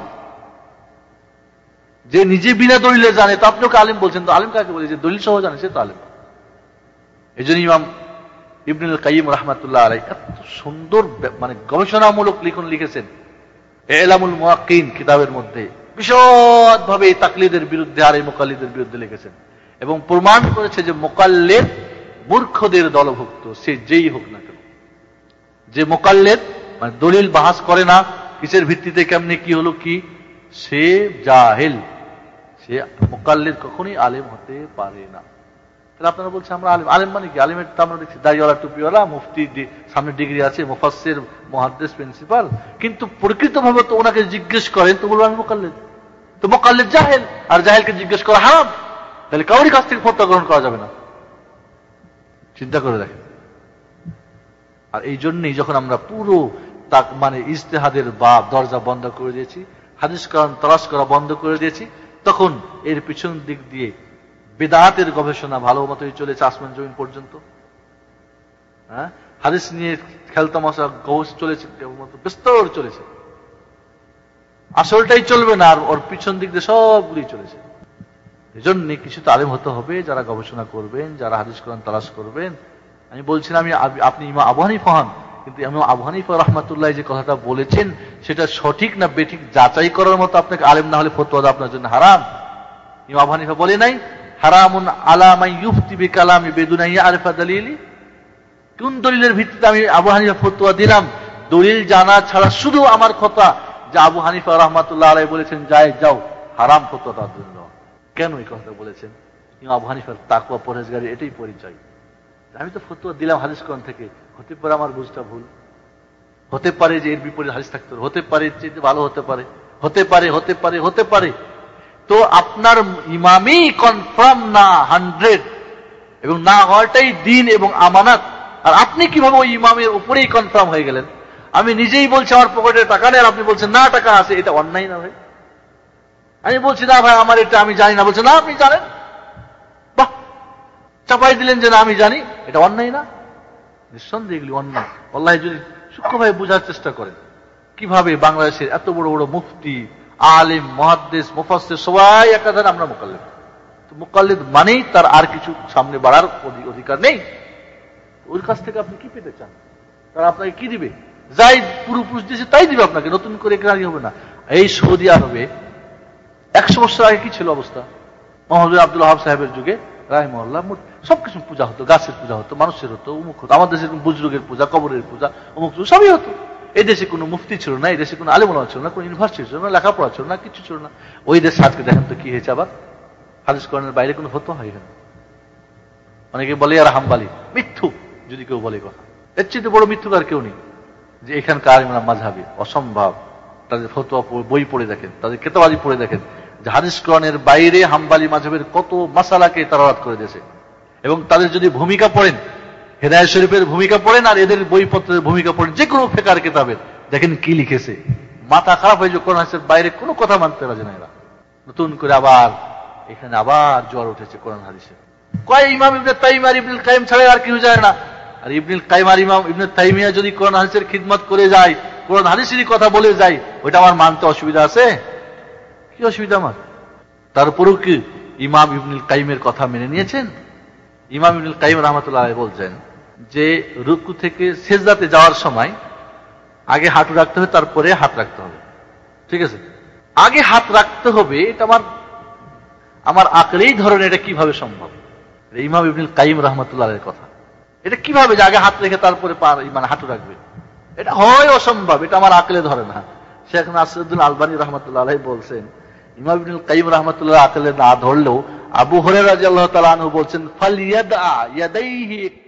যে নিজে বিনা দলিলে জানে, তো আপনি ওকে আলেম বলছেন। তো আলেম কাকে বলে? যে দলিল সহ জানে সে তো আলেম। এই জন্য ইমাম ইবনুল কাইয়িম রাহমাতুল্লাহ আলাইহি এত সুন্দর মানে গবেষণামূলক লিখন লিখেছেন ইলামুল মুওয়াক্কিন কিতাবের মধ্যে, বিশদ ভাবে এই তাকলিদের বিরুদ্ধে আর এই মুকাল্লিদের বিরুদ্ধে লিখেছেন, এবং প্রমাণ করেছে যে মুকাল্লিদ মূর্খদের দলভুক্ত, সে যেই হোক না কেন। যে মুকাল্লিদ মানে দলিল বাহাস করে না, কিসের ভিত্তিতে কেমনে কি হলো কি, সে জাহেল, সে মুকাল্লিদ কখনোই আলেম হতে পারে না। তাহলে আপনারা বলছেন আমরা আলেম, আলেম মানে কি? আলেমের তো আমরা দেখছি দাড়িওয়ালা, টুপিওয়ালা, মুফতি, সামনে ডিগ্রি আছে, মুফাসসির, মুহাদ্দিস, প্রিন্সিপাল, কিন্তু প্রকৃতভাবে তো ওনাকে জিজ্ঞেস করেন তো বলবো আমি মুকাল্লিদ। তো মুকাল্লিদ জাহেল, আর জাহেলকে জিজ্ঞেস করা হারাম, তাহলে কাউরি কাছ থেকে ফতোয়া গ্রহণ করা যাবে না। চিন্তা করে দেখেন। আর এই জন্যই যখন আমরা পুরো তাক মানে ইজতিহাদের বা দরজা বন্ধ করে দিয়েছি, হাদিস কোরআন তালাশ করা বন্ধ করে দিয়েছি, তখন এর পিছন দিক দিয়ে বেদাতের গবেষণা ভালো মতোই চলেছে আসমান জমিন পর্যন্ত। হ্যাঁ, হাদিস নিয়ে খেলতামাশা গবেষ চলেছে, বিস্তর চলেছে। আসলটাই চলবে না, আর ওর পিছন দিক দিয়ে সবগুলি চলেছে। এজন্য কিছু তো আলেম হতে হবে যারা গবেষণা করবেন, যারা হাদিস কোরআন তালাশ করবেন। আমি বলছিলাম আমি আপনি ইমাম আবু হানিফা হন, কিন্তু ইমাম আবু হানিফা রাহমাতুল্লাহ যে কথাটা বলেছেন সেটা সঠিক না বেঠিক যাচাই করার মতো আপনাকে আলেম না হলে ফতোয়া দেওয়া আপনার জন্য হারাম। ইমাম আবু হানিফা বলে নাই হারামুন আলা মান ইফতি বিকালামি বিদুনা ইয়ারিফা দালিলি? কোন দলিলের ভিত্তিতে আমি আবু হানিফা ফতোয়া দিলাম? দলিল জানা ছাড়া শুধু আমার কথা যে আবু হানিফা রাহমাতুল্লাহ আলাইহি বলেছেন যায় যাও, হারাম ফতোয়া তার জন্য। কেন এই কথা বলেছেন? ইমাম আবু হানিফার তাকওয়া পরহেজগারি এটাই পরিচয়। আমি তো ফতোয়া দিলাম হাদিস কোরআন থেকে, হতে পারে আমার বুঝটা ভুল, হতে পারে যে এর বিপরীত হাদিস থাকতে পারে, হতে পারে চেয়ে ভালো হতে পারে, হতে পারে হতে পারে হতে পারে তো আপনার ইমামই কনফার্ম না হান্ড্রেড, এবং না হওয়াটাই দিন এবং আমানত। আর আপনি কিভাবে ওই ইমামের উপরেই কনফার্ম হয়ে গেলেন? আমি নিজেই বলছি আমার পকেটে টাকা নেই, আর আপনি বলছেন না টাকা আছে, এটা অন্যায় না ভাই? আমি বলছি না ভাই আমার এটা আমি জানি না, বলছে না আপনি জানেন, বাহ চাপাই দিলেন যে না আমি জানি, এটা অন্যায় না? নিঃসন্দেহে এগুলি অন্যায়। আল্লাহ যদি সূক্ষ্মভাবে বোঝার চেষ্টা করেন কিভাবে বাংলাদেশের এত বড় বড় মুফতি, আলিম, মুহাদ্দিস, মুফাসসির সবাই একাধারে আমরা মুকাল্লিদ। তো মুকাল্লিদ মানেই তার আর কিছু সামনে বাড়ার অধিকার নেই। ওর কাছ থেকে আপনি কি পেতে চান? তারা আপনাকে কি দিবে? যাই পুরুপুরুষ দিয়েছে তাই দিবে আপনাকে, নতুন করে গ্রাহী হবে না। এই সৌদি আরবে একশো বছর আগে কি ছিল অবস্থা? মোহাম্মদ আব্দুল ওয়াহাব সাহেবের যুগে রাহিমাহুল্লাহ সবকিছু পূজা হতো, গাছের পূজা হতো, মানুষের হতো, অমুক হতো। আমাদের দেশে বুজরুগের পূজা, কবরের পূজা, অমুক সবই হতো। এই দেশে কোনো মুফতি ছিল না, এই দেশে কোনো আলেম ওলামা ছিল না, কোনো ইউনিভার্সিটি ছিল না, লেখাপড়া ছিল না, কিছু ছিল না। ওই দেশে আজকে দেখেন তো কি হয়েছে, আবার হাদিস কোরআনের বাইরে কোনো ফতোয়া হয় না। অনেকে বলে আর হাম্বালি, মিথ্যু যদি কেউ বলে কথা, এর চেয়ে বড় মিথ্যুক আর কেউ নেই। যে এখানকার ইমাম মাযহাবী অসম্ভব, তাদের ফতোয়া বই পড়ে দেখেন, তাদের কেতাবাজি পড়ে দেখেন যে হাদিস কোরআনের বাইরে হাম্বালি মাযহাবের কত মাসালাকে তারা রাদ করে দিয়েছে। এবং তাদের যদি ভূমিকা পড়েন, হেদায়েত শরীফের ভূমিকা পড়েন আর এদের বইপত্রের ভূমিকা পড়েন, যে কোনো ফিকহের কিতাবের, দেখেন কি লিখেছে। মাথা খারাপ হয়ে যে কোরআন হাদিসের বাইরে কোনো কথা মানতে রাজি না এরা। নতুন করে আবার এখানে আবার জ্বর উঠেছে কোরআন হাদিসে। কয় ইমাম ইবনে তাইমিয়া আর ইবনুল কাইয়িম ছাড়া আর কেউ যায় না। আর ইবনুল কাইয়িম আর ইমাম ইবনে তাইমিয়া যদি কোরআন হাদিসের খিদমত করে যায়, কোরআন হাদিসেরই কথা বলে যায়, ওইটা আমার মানতে অসুবিধা আছে? কি অসুবিধা আমার? তারপরেও কি ইমাম ইবনুল কাইয়িমের কথা মেনে নিয়েছেন? ইমাম ইবনুল কাইয়িম রাহমাতুল্লাহ আলাইহি বলছেন যে রুকু থেকে সিজদাতে যাওয়ার সময় আগে হাঁটু রাখতে হবে, তারপরে হাত রাখতে হবে। ঠিক আছে, আগে হাত রাখতে হবে, এটা আমার আমার আকলেই ধরেন এটা কিভাবে সম্ভব? ইমাম ইবনুল কাইয়িম রাহমাতুল্লাহ আলাইহির কথা। এটা কিভাবে যে আগে হাত রেখে তারপরে পা মানে হাঁটু রাখবে? এটা হয় অসম্ভব, এটা আমার আকলে ধরে না। শেখ নাসিরউদ্দিন আলবানী রাহমাতুল্লাহ আলাইহি বলছেন ইমাম ইবনুল কাইয়িম রাহমাতুল্লাহ আকলে না ধরলেও আবু হুরায়রা রাদিয়াল্লাহু তাআলা আনহু বলছেন ফালিয়াদা ইয়াদাইহি